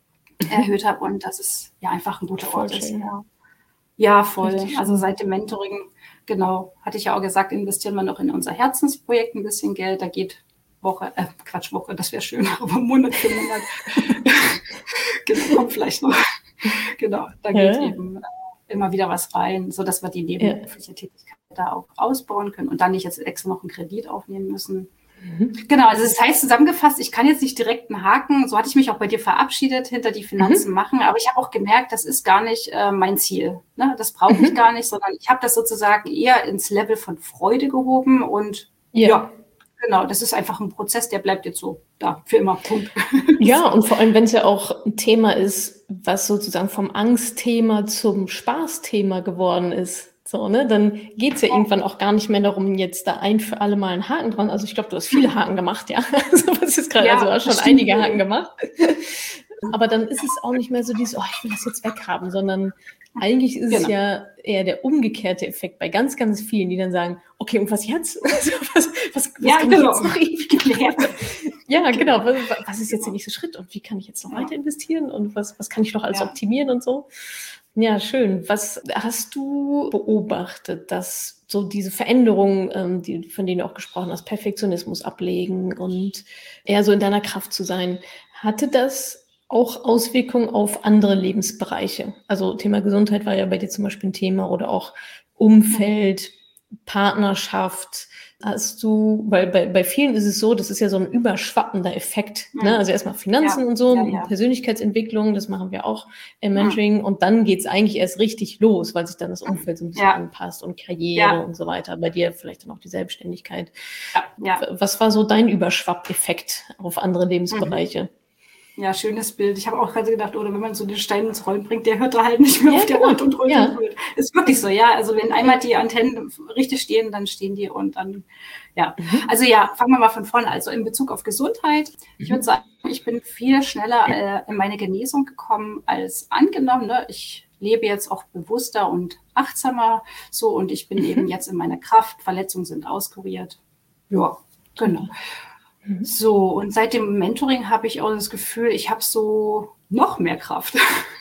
erhöht habe und dass es ja einfach ein guter Voll Ort ist. schön. Ja. Ja, voll. Richtig Also schön. seit dem Mentoring, genau, hatte ich ja auch gesagt, investieren wir noch in unser Herzensprojekt ein bisschen Geld. Da geht Woche, äh, Quatsch, Woche, das wäre schön, aber Monat für Monat. Genau, kommt vielleicht noch. Genau, da geht Ja. eben äh, immer wieder was rein, sodass wir die nebenberufliche Tätigkeit da auch ausbauen können und dann nicht jetzt extra noch einen Kredit aufnehmen müssen. Mhm. Genau, also das heißt zusammengefasst, ich kann jetzt nicht direkt einen Haken, so hatte ich mich auch bei dir verabschiedet, hinter die Finanzen machen, aber ich habe auch gemerkt, das ist gar nicht äh, mein Ziel. Ne? Das brauche ich Mhm. gar nicht, sondern ich habe das sozusagen eher ins Level von Freude gehoben und Ja. ja, genau, das ist einfach ein Prozess, der bleibt jetzt so da, für immer, Punkt. Ja, und vor allem, wenn es ja auch ein Thema ist, was sozusagen vom Angstthema zum Spaßthema geworden ist, so, ne, dann geht es ja irgendwann auch gar nicht mehr darum, jetzt da ein für alle Mal einen Haken dran. Also ich glaube, du hast viele Haken gemacht, ja. Also was ist gerade, Ja, also du hast das schon stimmt. einige Haken gemacht. Aber dann ist es auch nicht mehr so dieses, oh, ich will das jetzt weghaben, sondern eigentlich ist genau. es ja eher der umgekehrte Effekt bei ganz, ganz vielen, die dann sagen, okay, und was jetzt? Also, was was, was ja, kann genau. ich jetzt noch Ja, genau. Was, was ist jetzt der nächste Schritt und wie kann ich jetzt noch weiter investieren und was, was kann ich noch alles ja. optimieren und so? Ja, schön. Was hast du beobachtet, dass so diese Veränderungen, ähm, die, von denen du auch gesprochen hast, Perfektionismus ablegen und eher so in deiner Kraft zu sein, hatte das auch Auswirkungen auf andere Lebensbereiche? Also Thema Gesundheit war ja bei dir zum Beispiel ein Thema oder auch Umfeld, Partnerschaft. Hast du, weil bei, bei vielen ist es so, das ist ja so ein überschwappender Effekt. Mhm. Ne? Also erstmal Finanzen ja, und so, ja, ja. Persönlichkeitsentwicklung, das machen wir auch im Mentoring. Mhm. Und dann geht's eigentlich erst richtig los, weil sich dann das Umfeld so ein bisschen ja. anpasst und Karriere ja. und so weiter. Bei dir vielleicht dann auch die Selbstständigkeit. Ja, ja. Was war so dein Überschwappeffekt auf andere Lebensbereiche? Mhm. Ja, schönes Bild. Ich habe auch gerade gedacht, oder wenn man so den Stein ins Rollen bringt, der hört da halt nicht mehr ja, auf der Rund und Rund und Rund. Ist wirklich so, ja. Also wenn einmal die Antennen richtig stehen, dann stehen die und dann, ja. Mhm. Also ja, fangen wir mal von vorne. Also in Bezug auf Gesundheit. Mhm. Ich würde sagen, ich bin viel schneller äh, in meine Genesung gekommen als angenommen. Ne? Ich lebe jetzt auch bewusster und achtsamer so und ich bin mhm. eben jetzt in meiner Kraft. Verletzungen sind auskuriert. Ja, genau. So, und seit dem Mentoring habe ich auch das Gefühl, ich habe so noch mehr Kraft.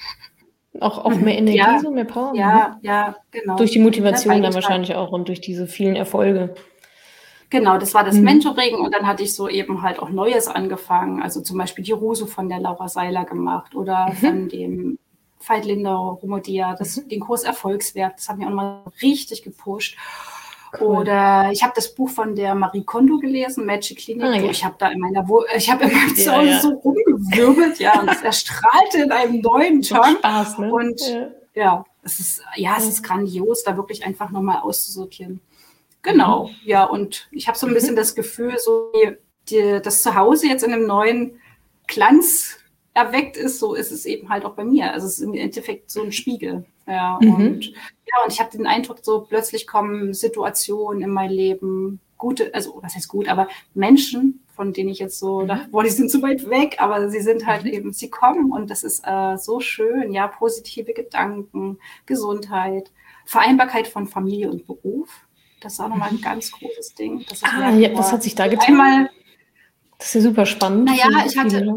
Auch, auch mehr Energie, ja, so mehr Power? Ja, ja, genau. Durch die Motivation ja, dann wahrscheinlich auch und durch diese vielen Erfolge. Genau, das war das mhm. Mentoring und dann hatte ich so eben halt auch Neues angefangen. Also zum Beispiel die Rusu von der Laura Seiler gemacht oder mhm. von dem Veit Lindau, Romodia, das, mhm. den Kurs Erfolgswerk, das hat mich auch nochmal richtig gepusht. Cool. Oder ich habe das Buch von der Marie Kondo gelesen, Magic Clinic. Ah, ja. Ich habe da in meiner, Wo- ich habe in meinem Zuhause ja, ja. so rumgewirbelt, ja, und es erstrahlte in einem neuen Ton. Spaß, ne? Und ja, ja es ist, ja, es ist grandios, da wirklich einfach nochmal auszusortieren. Genau, mhm. ja, und ich habe so ein bisschen mhm. das Gefühl, so die, die, das Zuhause jetzt in einem neuen Glanz erweckt ist, so ist es eben halt auch bei mir. Also es ist im Endeffekt so ein Spiegel. Ja, mhm. und ja, und ich habe den Eindruck, so plötzlich kommen Situationen in mein Leben, gute, also was heißt gut, aber Menschen, von denen ich jetzt so mhm. dachte, boah, die sind so weit weg, aber sie sind halt mhm. eben, sie kommen und das ist äh, so schön, ja, positive Gedanken, Gesundheit, Vereinbarkeit von Familie und Beruf. Das ist auch nochmal ein ganz großes Ding. Das ah, merke, ja, was hat sich da getan? Einmal, das ist ja super spannend. Naja, ich hatte,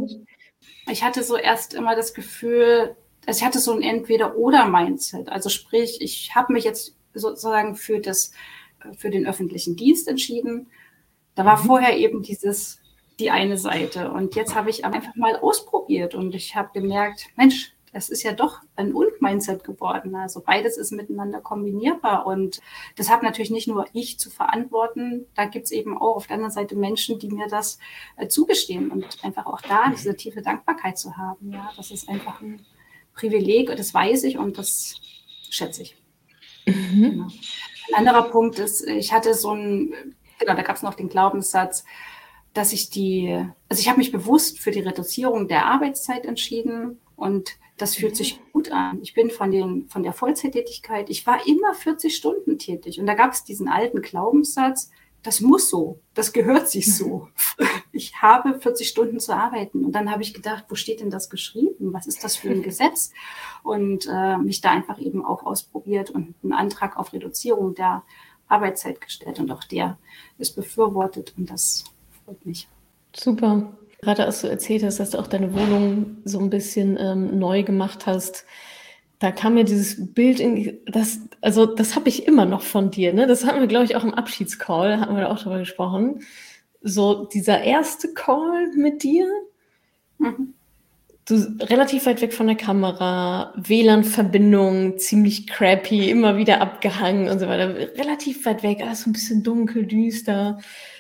ich hatte so erst immer das Gefühl, also ich hatte so ein Entweder-oder-Mindset. Also sprich, ich habe mich jetzt sozusagen für das, für den öffentlichen Dienst entschieden. Da war mhm. vorher eben dieses, die eine Seite. Und jetzt habe ich einfach mal ausprobiert und ich habe gemerkt, Mensch, es ist ja doch ein Und-Mindset geworden. Also beides ist miteinander kombinierbar. Und das habe natürlich nicht nur ich zu verantworten. Da gibt es eben auch auf der anderen Seite Menschen, die mir das äh, zugestehen und einfach auch da diese tiefe Dankbarkeit zu haben. Ja, das ist einfach ein Privileg, das weiß ich und das schätze ich. Mhm. Genau. Ein anderer Punkt ist, ich hatte so ein, genau, da gab es noch den Glaubenssatz, dass ich die, also ich habe mich bewusst für die Reduzierung der Arbeitszeit entschieden und das fühlt sich gut an. Ich bin von, den, von der Vollzeittätigkeit, ich war immer vierzig Stunden tätig und da gab es diesen alten Glaubenssatz, das muss so, das gehört sich so. Ich habe vierzig Stunden zu arbeiten. Und dann habe ich gedacht, wo steht denn das geschrieben? Was ist das für ein Gesetz? Und äh, mich da einfach eben auch ausprobiert und einen Antrag auf Reduzierung der Arbeitszeit gestellt. Und auch der ist befürwortet und das freut mich. Super. Gerade als du erzählt hast, dass du auch deine Wohnung so ein bisschen ähm, neu gemacht hast, da kam mir dieses Bild in, das, also das habe ich immer noch von dir, ne? Das hatten wir, glaube ich, auch im Abschiedscall, hatten wir da auch drüber gesprochen. So dieser erste Call mit dir, mhm. du relativ weit weg von der Kamera, W L A N-Verbindung, ziemlich crappy, immer wieder abgehangen und so weiter, relativ weit weg, alles so ein bisschen dunkel, düster.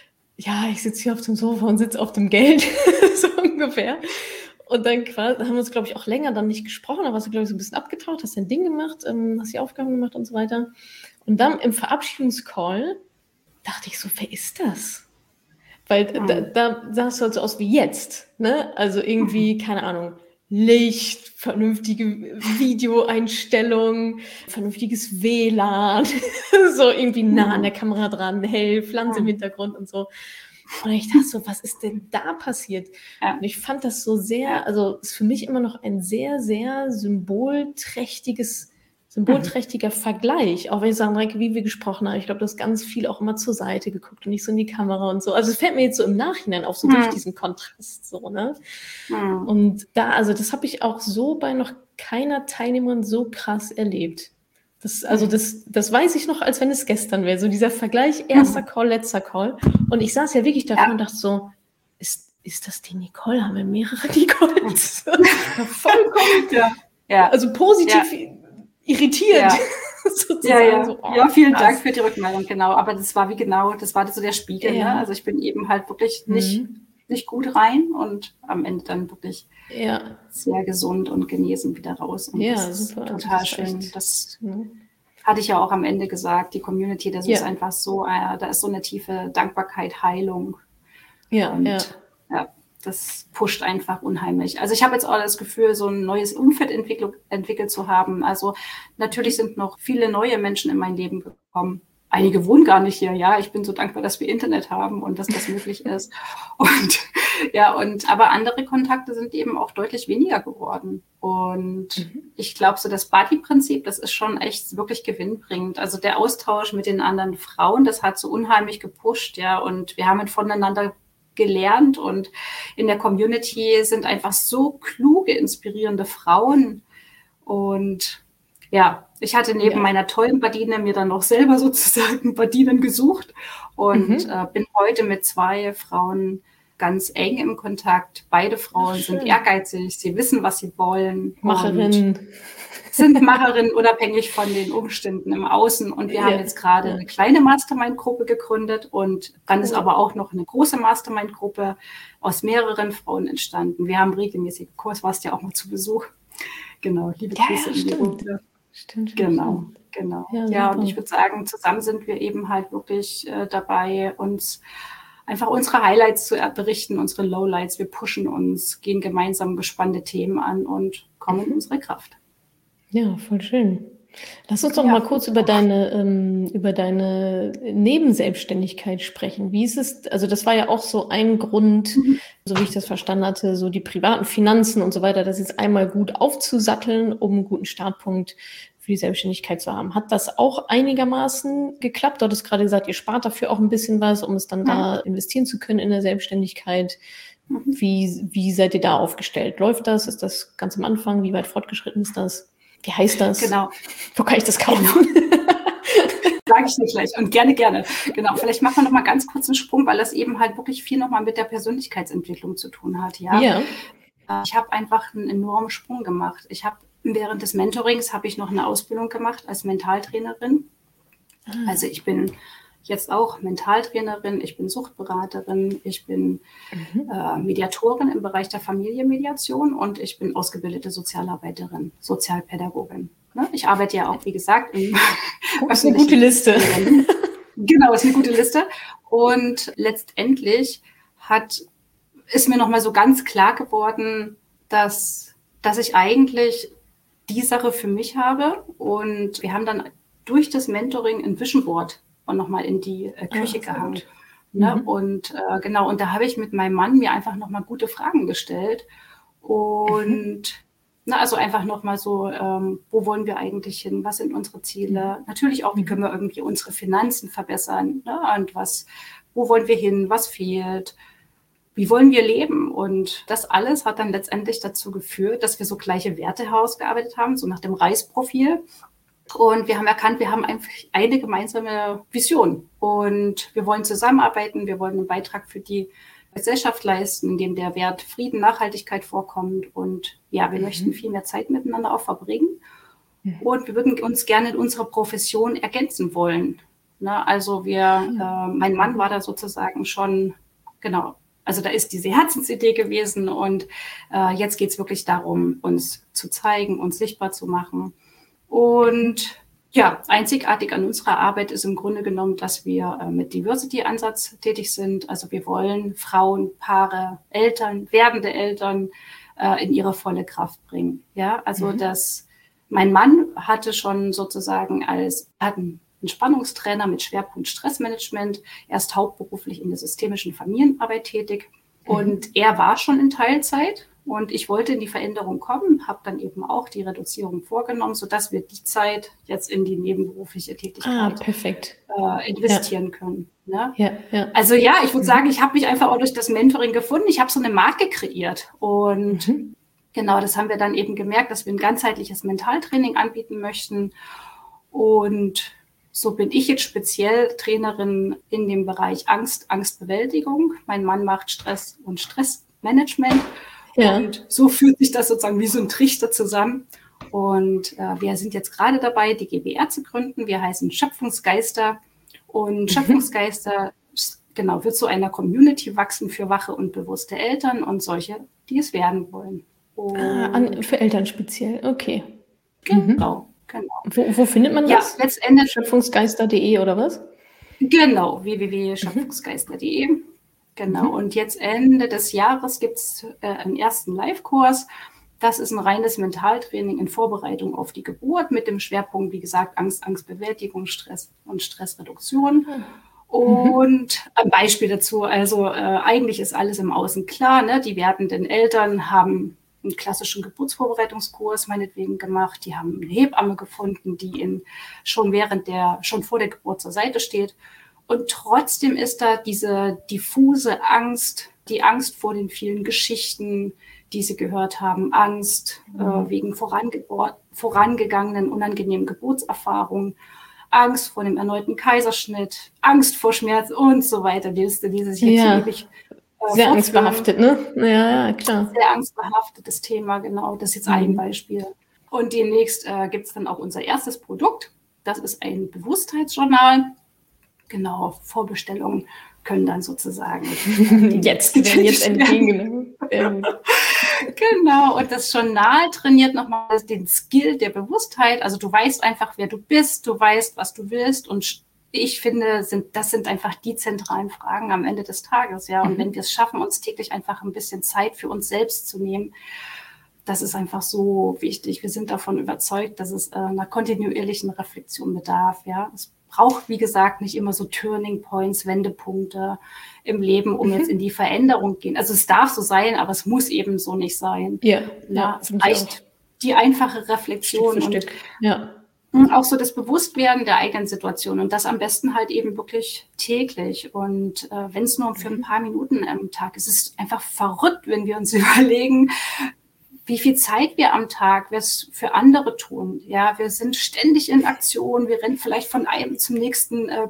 Ja, ich sitze hier auf dem Sofa und sitze auf dem Geld, so ungefähr. Und dann quasi, haben wir uns, glaube ich, auch länger dann nicht gesprochen, aber hast du, glaube ich, so ein bisschen abgetaucht, hast dein Ding gemacht, ähm, hast die Aufgaben gemacht und so weiter. Und dann im Verabschiedungscall dachte ich so, wer ist das? Weil mhm. da, da sahst du halt so aus wie jetzt, ne? Also irgendwie, keine Ahnung, Licht, vernünftige Videoeinstellung, vernünftiges W L A N, so irgendwie nah an der Kamera dran, hell, Pflanze im Hintergrund und so. Und ich dachte so, was ist denn da passiert? Ja. Und ich fand das so sehr, also ist für mich immer noch ein sehr, sehr symbolträchtiges, symbolträchtiger mhm. Vergleich. Auch wenn ich sage, Reike, wie wir gesprochen haben, ich glaube, du hast ganz viel auch immer zur Seite geguckt und nicht so in die Kamera und so. Also es fällt mir jetzt so im Nachhinein auf, so mhm. durch diesen Kontrast so, ne? Mhm. Und da, also das habe ich auch so bei noch keiner Teilnehmerin so krass erlebt. Das, also das, das weiß ich noch, als wenn es gestern wäre. So dieser Vergleich, erster Call, letzter Call. Und ich saß ja wirklich davor ja. und dachte so, ist, ist das die Nicole? Haben wir mehrere Nicoles? Vollkommen, ja. Ja. Also positiv ja. irritiert. Ja. Ja, ja. So, oh, ja, vielen krass. Dank für die Rückmeldung, genau. Aber das war wie genau, das war so der Spiegel. Ja. Ne? Also ich bin eben halt wirklich nicht, mhm. nicht gut rein und am Ende dann wirklich ja. sehr gesund und genesen wieder raus. Und ja, das super. Ist total das ist schön. Echt, das mhm. hatte ich ja auch am Ende gesagt, die Community, das ja. ist einfach so, äh, da ist so eine tiefe Dankbarkeit, Heilung. Ja, und ja. ja, das pusht einfach unheimlich. Also ich habe jetzt auch das Gefühl, so ein neues Umfeld entwickelt, entwickelt zu haben. Also natürlich sind noch viele neue Menschen in mein Leben gekommen. Einige wohnen gar nicht hier. Ja, ich bin so dankbar, dass wir Internet haben und dass das möglich ist. Und ja, und aber andere Kontakte sind eben auch deutlich weniger geworden. Und mhm. ich glaube, so das Buddy-Prinzip, das ist schon echt wirklich gewinnbringend. Also der Austausch mit den anderen Frauen, das hat so unheimlich gepusht, ja. Und wir haben voneinander gelernt und in der Community sind einfach so kluge, inspirierende Frauen. Und ja, ich hatte neben ja. meiner tollen Badine mir dann noch selber sozusagen Badinen gesucht und mhm. äh, bin heute mit zwei Frauen ganz eng im Kontakt. Beide Frauen Ach, sind ehrgeizig, sie wissen, was sie wollen. Macherinnen. Sind Macherinnen unabhängig von den Umständen im Außen. Und wir ja, haben jetzt gerade ja. eine kleine Mastermind-Gruppe gegründet und dann cool. ist aber auch noch eine große Mastermind-Gruppe aus mehreren Frauen entstanden. Wir haben regelmäßige Kurs, warst ja auch mal zu Besuch. Genau, liebe ja, Grüße ja, in die Runde. Stimmt, genau, stimmt. genau. Ja, ja und ich würde sagen, zusammen sind wir eben halt wirklich äh, dabei, uns einfach unsere Highlights zu berichten, unsere Lowlights. Wir pushen uns, gehen gemeinsam spannende Themen an und kommen mhm. in unsere Kraft. Ja, voll schön. Lass uns doch ja. mal kurz über deine, ähm, über deine Nebenselbstständigkeit sprechen. Wie ist es, also das war ja auch so ein Grund, mhm. so wie ich das verstanden hatte, so die privaten Finanzen und so weiter, das jetzt einmal gut aufzusatteln, um einen guten Startpunkt für die Selbstständigkeit zu haben. Hat das auch einigermaßen geklappt? Du hattest gerade gesagt, ihr spart dafür auch ein bisschen was, um es dann mhm. da investieren zu können in der Selbstständigkeit. Mhm. Wie, wie seid ihr da aufgestellt? Läuft das? Ist das ganz am Anfang? Wie weit fortgeschritten ist das? Wie heißt das? Genau. Wo kann ich das kaufen? Genau. Sage ich dir gleich und gerne, gerne. Genau, vielleicht machen wir noch mal ganz kurz einen Sprung, weil das eben halt wirklich viel noch mal mit der Persönlichkeitsentwicklung zu tun hat. Ja. ja. Ich habe einfach einen enormen Sprung gemacht. Ich habe während des Mentorings habe ich noch eine Ausbildung gemacht als Mentaltrainerin. Ah. Also ich bin jetzt auch Mentaltrainerin, ich bin Suchtberaterin, ich bin mhm. äh, Mediatorin im Bereich der Familienmediation und ich bin ausgebildete Sozialarbeiterin, Sozialpädagogin. Ne? Ich arbeite ja auch, wie gesagt, im oh, ist eine gute Liste. Genau, ist eine gute Liste. Und letztendlich hat, ist mir nochmal so ganz klar geworden, dass, dass ich eigentlich die Sache für mich habe. Und wir haben dann durch das Mentoring ein Vision Board und nochmal in die äh, Küche Ach, gehangen. Ne? Mhm. Und äh, genau, und da habe ich mit meinem Mann mir einfach nochmal gute Fragen gestellt. Und mhm. na, also einfach nochmal so, ähm, wo wollen wir eigentlich hin? Was sind unsere Ziele? Mhm. Natürlich auch, wie können wir irgendwie unsere Finanzen verbessern? Ne? Und was, wo wollen wir hin? Was fehlt? Wie wollen wir leben? Und das alles hat dann letztendlich dazu geführt, dass wir so gleiche Werte herausgearbeitet haben, so nach dem Reisprofil. Und wir haben erkannt, wir haben einfach eine gemeinsame Vision und wir wollen zusammenarbeiten, wir wollen einen Beitrag für die Gesellschaft leisten, in dem der Wert Frieden, Nachhaltigkeit vorkommt und ja, wir mhm. möchten viel mehr Zeit miteinander auch verbringen mhm. und wir würden uns gerne in unserer Profession ergänzen wollen. Ne? Also wir, mhm. äh, mein Mann war da sozusagen schon, genau, also da ist diese Herzensidee gewesen und äh, jetzt geht es wirklich darum, uns zu zeigen, uns sichtbar zu machen. Und ja, einzigartig an unserer Arbeit ist im Grunde genommen, dass wir äh, mit Diversity-Ansatz tätig sind. Also wir wollen Frauen, Paare, Eltern, werdende Eltern äh, in ihre volle Kraft bringen. Ja, also mhm. das, mein Mann hatte schon sozusagen als, hat einen Entspannungstrainer mit Schwerpunkt Stressmanagement. Er ist hauptberuflich in der systemischen Familienarbeit tätig. Und mhm. er war schon in Teilzeit. Und ich wollte in die Veränderung kommen, habe dann eben auch die Reduzierung vorgenommen, sodass wir die Zeit jetzt in die nebenberufliche Tätigkeit ah, perfekt. Äh, investieren ja. können. Ne? Ja, ja. Also ja, ich würde sagen, ich habe mich einfach auch durch das Mentoring gefunden. Ich habe so eine Marke kreiert. Und mhm. genau, das haben wir dann eben gemerkt, dass wir ein ganzheitliches Mentaltraining anbieten möchten. Und so bin ich jetzt speziell Trainerin in dem Bereich Angst, Angstbewältigung. Mein Mann macht Stress und Stressmanagement. Ja. Und so fühlt sich das sozusagen wie so ein Trichter zusammen. Und äh, wir sind jetzt gerade dabei, die G b R zu gründen. Wir heißen Schöpfungsgeister. Und mhm. Schöpfungsgeister, genau, wird zu einer Community wachsen für wache und bewusste Eltern und solche, die es werden wollen. Und ah, an, für Eltern speziell, okay. Genau, mhm. genau. Wo, wo findet man das? Ja, letztendlich Schöpfungsgeister punkt de oder was? Genau, w w w punkt schöpfungsgeister punkt de. Mhm. Genau, mhm. und jetzt Ende des Jahres gibt es äh, einen ersten Live-Kurs. Das ist ein reines Mentaltraining in Vorbereitung auf die Geburt mit dem Schwerpunkt, wie gesagt, Angst, Angstbewältigung, Stress und Stressreduktion. Mhm. Und ein Beispiel dazu, also äh, eigentlich ist alles im Außen klar, ne? Die werdenden Eltern haben einen klassischen Geburtsvorbereitungskurs meinetwegen gemacht, die haben eine Hebamme gefunden, die ihnen schon während der, schon vor der Geburt zur Seite steht. Und trotzdem ist da diese diffuse Angst, die Angst vor den vielen Geschichten, die sie gehört haben, Angst mhm. äh, wegen vorange- vorangegangenen unangenehmen Geburtserfahrungen, Angst vor dem erneuten Kaiserschnitt, Angst vor Schmerz und so weiter. Die Liste, die sich jetzt ja. ewig äh, sehr angstbehaftet, ne? Ja, ja, klar. Sehr angstbehaftetes Thema, genau. Das ist jetzt mhm. ein Beispiel. Und demnächst äh, gibt es dann auch unser erstes Produkt. Das ist ein Bewusstheitsjournal. Genau, Vorbestellungen können dann sozusagen jetzt, werden jetzt entgegengenommen. Genau, und das Journal trainiert nochmal den Skill der Bewusstheit. Also du weißt einfach, wer du bist, du weißt, was du willst. Und ich finde, sind, das sind einfach die zentralen Fragen am Ende des Tages. Ja, und mhm. wenn wir es schaffen, uns täglich einfach ein bisschen Zeit für uns selbst zu nehmen, das ist einfach so wichtig. Wir sind davon überzeugt, dass es äh, einer kontinuierlichen Reflexion bedarf. Ja, es braucht, wie gesagt, nicht immer so Turning Points, Wendepunkte im Leben, um mhm. jetzt in die Veränderung gehen. Also es darf so sein, aber es muss eben so nicht sein. Ja, ja, ja es reicht die einfache Reflexion Stück für und Stück. Ja. auch so das Bewusstwerden der eigenen Situation und das am besten halt eben wirklich täglich. Und äh, wenn es nur für ein paar Minuten am Tag ist, ist es einfach verrückt, wenn wir uns überlegen, wie viel Zeit wir am Tag was für andere tun. Ja, wir sind ständig in Aktion, wir rennen vielleicht von einem zum nächsten äh,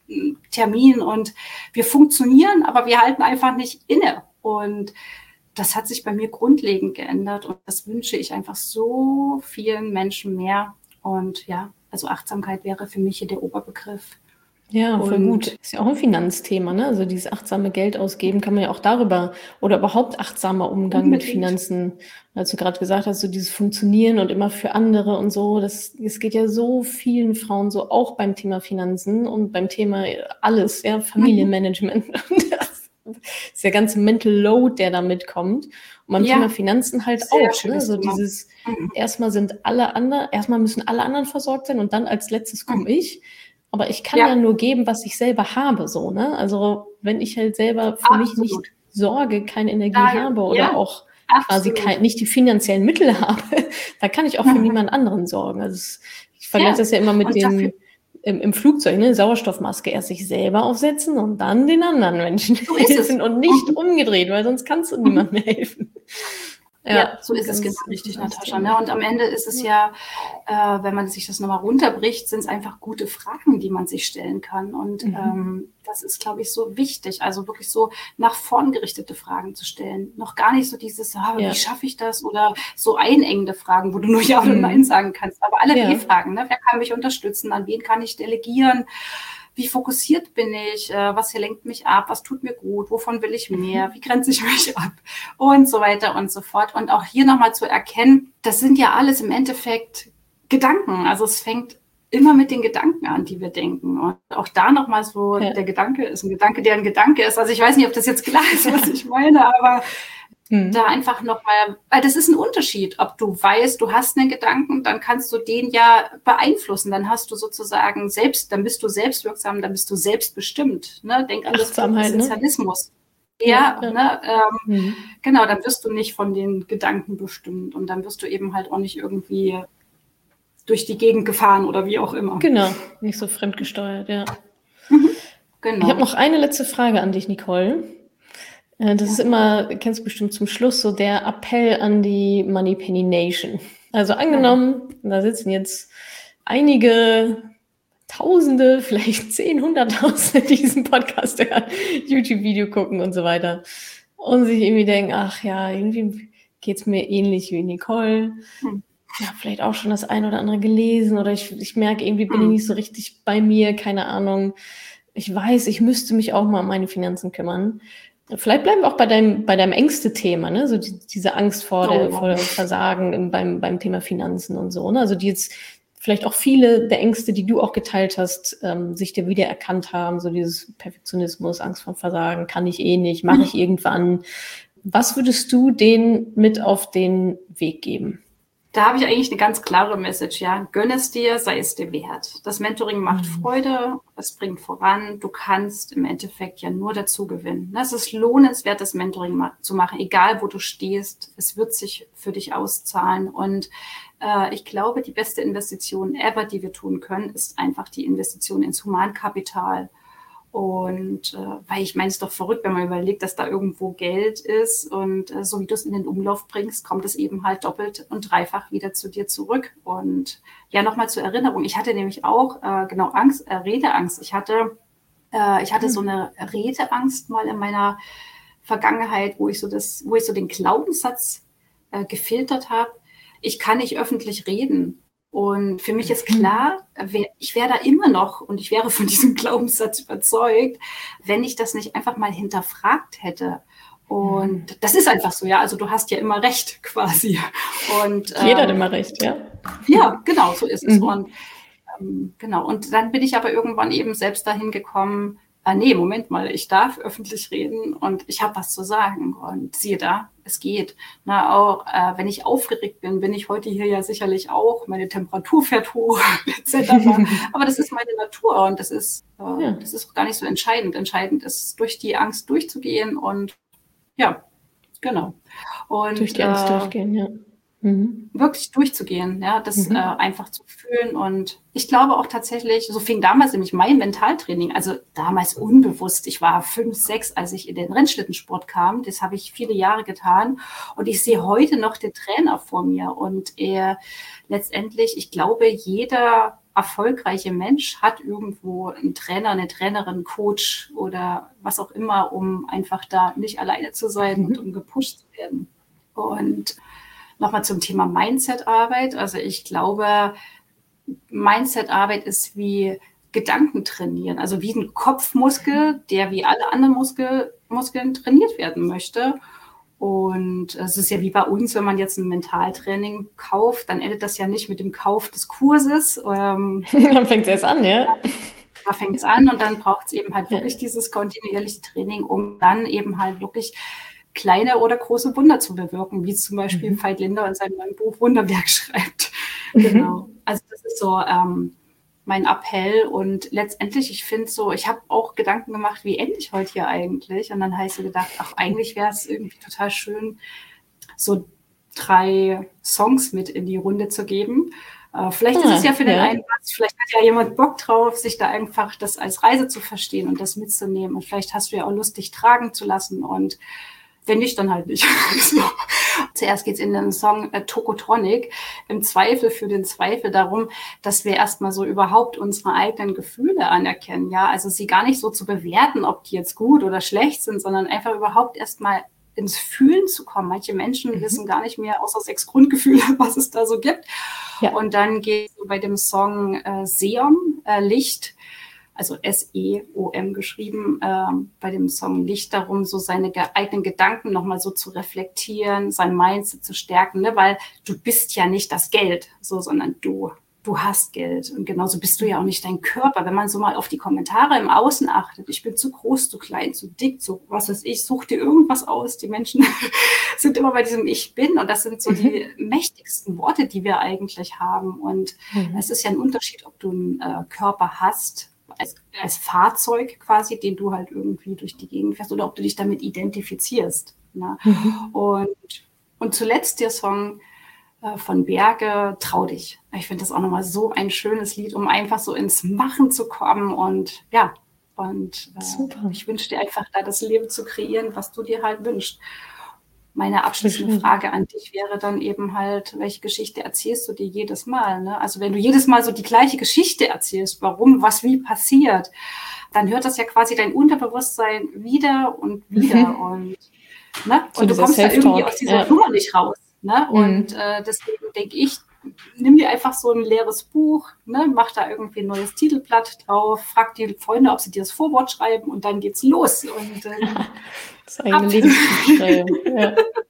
Termin und wir funktionieren, aber wir halten einfach nicht inne. Und das hat sich bei mir grundlegend geändert und das wünsche ich einfach so vielen Menschen mehr. Und ja, also Achtsamkeit wäre für mich hier der Oberbegriff. Ja, voll und gut. Ist ja auch ein Finanzthema, ne? Also dieses achtsame Geld ausgeben kann man ja auch darüber oder überhaupt achtsamer Umgang unbedingt. Mit Finanzen. Als du gerade gesagt hast, so dieses Funktionieren und immer für andere und so, das, das geht ja so vielen Frauen so, auch beim Thema Finanzen und beim Thema alles, ja, Familienmanagement. Mhm. Das ist der ganze Mental Load, der da mitkommt. Und beim ja. Thema Finanzen halt Sehr auch, ne? So dieses, mhm. erstmal sind alle anderen, erstmal müssen alle anderen versorgt sein und dann als letztes komme mhm. ich. Aber ich kann ja. ja nur geben, was ich selber habe, so, ne? Also wenn ich halt selber für Absolut. mich nicht sorge, keine Energie ja, habe oder ja. auch Absolut. quasi kein, nicht die finanziellen Mittel habe, da kann ich auch für mhm. niemand anderen sorgen. Also es, ich vergleiche ja. das ja immer mit und dem im, im Flugzeug, ne? Sauerstoffmaske erst sich selber aufsetzen und dann den anderen Menschen so helfen und nicht mhm. umgedreht, weil sonst kannst du niemandem mehr helfen. Ja, ja, so ist es genau richtig, Natascha. Ne? Und am Ende ist es ja, äh, wenn man sich das nochmal runterbricht, sind es einfach gute Fragen, die man sich stellen kann. Und mhm. ähm, das ist, glaube ich, so wichtig. Also wirklich so nach vorn gerichtete Fragen zu stellen. Noch gar nicht so dieses, ah, ja. wie schaffe ich das? Oder so einengende Fragen, wo du nur Ja oder mhm. Nein sagen kannst. Aber alle ja. W-Fragen, ne? Wer kann mich unterstützen? An wen kann ich delegieren? Wie fokussiert bin ich? Was lenkt mich ab? Was tut mir gut? Wovon will ich mehr? Wie grenze ich mich ab? Und so weiter und so fort. Und auch hier nochmal zu erkennen, das sind ja alles im Endeffekt Gedanken. Also es fängt immer mit den Gedanken an, die wir denken. Und auch da nochmal so, ja. der Gedanke ist ein Gedanke, der ein Gedanke ist. Also ich weiß nicht, ob das jetzt klar ist, was ich meine, aber Mhm. Da einfach nochmal, weil das ist ein Unterschied, ob du weißt, du hast einen Gedanken, dann kannst du den ja beeinflussen, dann hast du sozusagen selbst, dann bist du selbstwirksam, dann bist du selbstbestimmt. Ne? Denk an das Buch Achtsamkeit, ne? Essentialismus. Ja, Ja, ja. ne, ähm, Mhm. genau, dann wirst du nicht von den Gedanken bestimmt und dann wirst du eben halt auch nicht irgendwie durch die Gegend gefahren oder wie auch immer. Genau, nicht so fremdgesteuert, ja. Mhm. Ich habe Genau. noch eine letzte Frage an dich, Nicole. Äh, Das ist Ja. immer, kennst du bestimmt zum Schluss, so der Appell an die Moneypenny Nation. Also angenommen, da sitzen jetzt einige Tausende, vielleicht zehn, hunderttausende, die diesen Podcast hören, YouTube-Video gucken und so weiter und sich irgendwie denken, ach ja, irgendwie geht's mir ähnlich wie Nicole. Hm. Ja, vielleicht auch schon das eine oder andere gelesen oder ich, ich merke, irgendwie bin ich Hm. nicht so richtig bei mir, keine Ahnung. Ich weiß, ich müsste mich auch mal um meine Finanzen kümmern. Vielleicht bleiben wir auch bei deinem, bei deinem Ängste-Thema, ne? So die, diese Angst vor, Oh der, ja. vor dem Versagen im, beim, beim Thema Finanzen und so, ne? Also die jetzt vielleicht auch viele der Ängste, die du auch geteilt hast, ähm, sich dir wieder erkannt haben, so dieses Perfektionismus, Angst vor Versagen, kann ich eh nicht, mache ich irgendwann. Was würdest du denen mit auf den Weg geben? Da habe ich eigentlich eine ganz klare Message, ja. Gönn es dir, sei es dir wert. Das Mentoring macht Mhm. Freude, es bringt voran. Du kannst im Endeffekt ja nur dazu gewinnen. Es ist lohnenswert, das Mentoring ma- zu machen, egal wo du stehst. Es wird sich für dich auszahlen. Und äh, ich glaube, die beste Investition ever, die wir tun können, ist einfach die Investition ins Humankapital. Und äh, weil ich meine, es ist doch verrückt, wenn man überlegt, dass da irgendwo Geld ist und äh, so wie du es in den Umlauf bringst, kommt es eben halt doppelt und dreifach wieder zu dir zurück. Und ja, nochmal zur Erinnerung, ich hatte nämlich auch äh, genau Angst, äh, Redeangst. Ich hatte, äh, ich hatte so eine Redeangst mal in meiner Vergangenheit, wo ich so das, wo ich so den Glaubenssatz äh, gefiltert habe. Ich kann nicht öffentlich reden. Und für mich ist klar, ich wäre da immer noch und ich wäre von diesem Glaubenssatz überzeugt, wenn ich das nicht einfach mal hinterfragt hätte. Und das ist einfach so, ja. Also du hast ja immer recht quasi. Und Jeder hat ähm, immer recht, ja. ja, genau, so ist es. Mhm. Und ähm, genau. Und dann bin ich aber irgendwann eben selbst dahin gekommen, ah, nee, Moment mal, ich darf öffentlich reden und ich habe was zu sagen. Und siehe da, es geht. Na, auch äh, wenn ich aufgeregt bin, bin ich heute hier ja sicherlich auch. Meine Temperatur fährt hoch, et cetera. Aber das ist meine Natur und das ist, äh, Ja. das ist gar nicht so entscheidend. Entscheidend ist, durch die Angst durchzugehen und ja, genau. Und Durch die Angst äh, durchgehen, ja. Mhm. wirklich durchzugehen, ja, das Mhm. äh, einfach zu fühlen. Und ich glaube auch tatsächlich, so fing damals nämlich mein Mentaltraining, also damals unbewusst. Ich war fünf, sechs, als ich in den Rennschlittensport kam. Das habe ich viele Jahre getan. Und ich sehe heute noch den Trainer vor mir. Und er letztendlich, ich glaube, jeder erfolgreiche Mensch hat irgendwo einen Trainer, eine Trainerin, Coach oder was auch immer, um einfach da nicht alleine zu sein Mhm. und um gepusht zu werden. Und nochmal zum Thema Mindset-Arbeit. Also ich glaube, Mindset-Arbeit ist wie Gedanken trainieren, also wie ein Kopfmuskel, der wie alle anderen Muskel, Muskeln trainiert werden möchte. Und es ist ja wie bei uns, wenn man jetzt ein Mentaltraining kauft, dann endet das ja nicht mit dem Kauf des Kurses. Ähm, Dann fängt es erst an, ja. da fängt es an und dann braucht es eben halt Ja. wirklich dieses kontinuierliche Training, um dann eben halt wirklich kleine oder große Wunder zu bewirken, wie zum Beispiel Mhm. Veit Linder in seinem neuen Buch Wunderwerk schreibt. Mhm. Genau. Also das ist so ähm, mein Appell und letztendlich, ich finde so, ich habe auch Gedanken gemacht, wie ende ich heute hier eigentlich? Und dann habe ich so gedacht, ach, eigentlich wäre es irgendwie total schön, so drei Songs mit in die Runde zu geben. Äh, vielleicht ist es ja Ah, für den ja. einen was, vielleicht hat ja jemand Bock drauf, sich da einfach das als Reise zu verstehen und das mitzunehmen. Und vielleicht hast du ja auch Lust, dich tragen zu lassen und wenn nicht, dann halt nicht. So. Zuerst geht's in den Song äh, Tokotronic, im Zweifel für den Zweifel darum, dass wir erstmal so überhaupt unsere eigenen Gefühle anerkennen. Ja, also sie gar nicht so zu bewerten, ob die jetzt gut oder schlecht sind, sondern einfach überhaupt erstmal ins Fühlen zu kommen. Manche Menschen Mhm. wissen gar nicht mehr außer sechs Grundgefühle, was es da so gibt. Ja. Und dann geht es bei dem Song äh, Seom, äh, Licht, also S E O M geschrieben, äh, bei dem Song Licht darum, so seine ge- eigenen Gedanken nochmal so zu reflektieren, sein Mindset zu stärken, ne? Weil du bist ja nicht das Geld, so, sondern du du hast Geld. Und genauso bist du ja auch nicht dein Körper. Wenn man so mal auf die Kommentare im Außen achtet, ich bin zu groß, zu klein, zu dick, zu was weiß ich, such dir irgendwas aus. Die Menschen sind immer bei diesem Ich bin. Und das sind so die mächtigsten Worte, die wir eigentlich haben. Und mhm. es ist ja ein Unterschied, ob du einen äh, Körper hast, als, als Fahrzeug quasi, den du halt irgendwie durch die Gegend fährst, oder ob du dich damit identifizierst. Ne? Mhm. Und, und zuletzt der Song äh, von Berge, Trau dich. Ich finde das auch nochmal so ein schönes Lied, um einfach so ins Machen zu kommen. Und ja, und äh, ich wünsche dir einfach da das Leben zu kreieren, was du dir halt wünschst. Meine abschließende Frage an dich wäre dann eben halt, welche Geschichte erzählst du dir jedes Mal? Ne? Also wenn du jedes Mal so die gleiche Geschichte erzählst, warum, was, wie passiert, dann hört das ja quasi dein Unterbewusstsein wieder und wieder. Mhm. Und, ne? So und du kommst da irgendwie aus dieser ja. Nummer nicht raus. Ne? Mhm. Und äh, deswegen denke ich, nimm dir einfach so ein leeres Buch, ne? Mach da irgendwie ein neues Titelblatt drauf, frag die Freunde, ob sie dir das Vorwort schreiben und dann geht's los. Und, äh, das eigene Lebensbuch schreiben. Ja.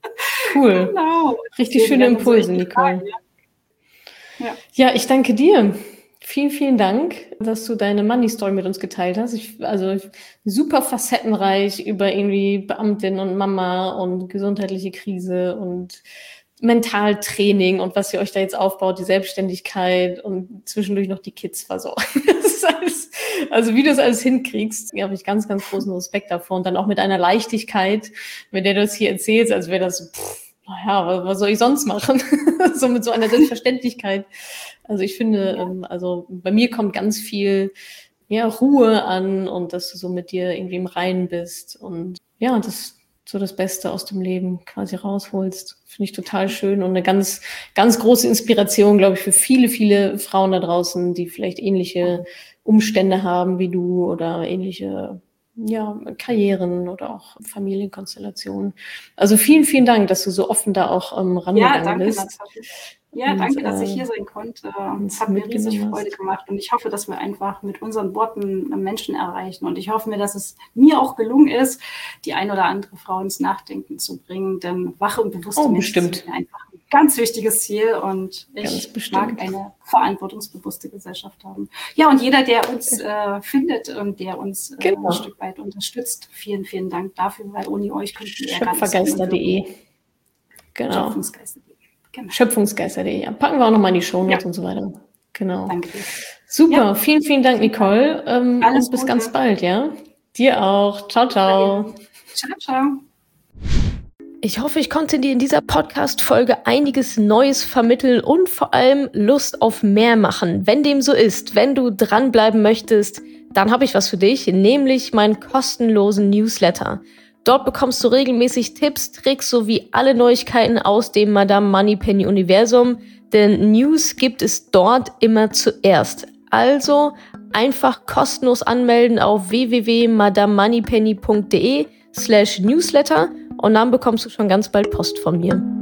Cool. Genau. Richtig Deswegen schöne Impulse, Nicole. Fragen, ja. Ja. ja, ich danke dir. Vielen, vielen Dank, dass du deine Money-Story mit uns geteilt hast. Ich, also super facettenreich über irgendwie Beamtin und Mama und gesundheitliche Krise und Mentaltraining und was ihr euch da jetzt aufbaut, die Selbstständigkeit und zwischendurch noch die Kids versorgen. Das ist alles, also wie du das alles hinkriegst, habe ich ganz, ganz großen Respekt davor. Und dann auch mit einer Leichtigkeit, mit der du das hier erzählst, als wäre das, pff, naja, was soll ich sonst machen? So mit so einer Selbstverständlichkeit. Also ich finde, ja. also bei mir kommt ganz viel ja, Ruhe an und dass du so mit dir irgendwie im Reinen bist und ja, das so das Beste aus dem Leben quasi rausholst. Finde ich total schön und eine ganz, ganz große Inspiration, glaube ich, für viele, viele Frauen da draußen, die vielleicht ähnliche Umstände haben wie du oder ähnliche ja, Karrieren oder auch Familienkonstellationen. Also vielen, vielen Dank, dass du so offen da auch ähm, rangegangen ja, danke, bist. Natascha. Ja, und, danke, dass ich hier sein konnte. Es hat mir riesig Freude gemacht und ich hoffe, dass wir einfach mit unseren Worten Menschen erreichen und ich hoffe mir, dass es mir auch gelungen ist, die ein oder andere Frau ins Nachdenken zu bringen, denn wache und bewusste oh, Menschen sind einfach ein ganz wichtiges Ziel und ich mag eine verantwortungsbewusste Gesellschaft haben. Ja, und jeder, der uns äh, findet und der uns äh, genau. ein Stück weit unterstützt, vielen, vielen Dank dafür, weil ohne euch könnten wir ja gar nicht Schöpfergeister punkt de Genau. Schöpfungsgeister punkt de Genau. Schöpfungsgeister punkt de Ja, packen wir auch nochmal in die Shownotes ja. und so weiter. Genau. Danke dir. Super, ja. vielen, vielen Dank, Nicole. Ähm, und bis Gute. ganz bald, ja? Dir auch. Ciao, ciao. Ciao, ciao. Ich hoffe, ich konnte dir in dieser Podcast-Folge einiges Neues vermitteln und vor allem Lust auf mehr machen. Wenn dem so ist, wenn du dranbleiben möchtest, dann habe ich was für dich, nämlich meinen kostenlosen Newsletter. Dort bekommst du regelmäßig Tipps, Tricks sowie alle Neuigkeiten aus dem Madame Moneypenny Universum, denn News gibt es dort immer zuerst. Also einfach kostenlos anmelden auf w w w punkt madame moneypenny punkt de slash newsletter und dann bekommst du schon ganz bald Post von mir.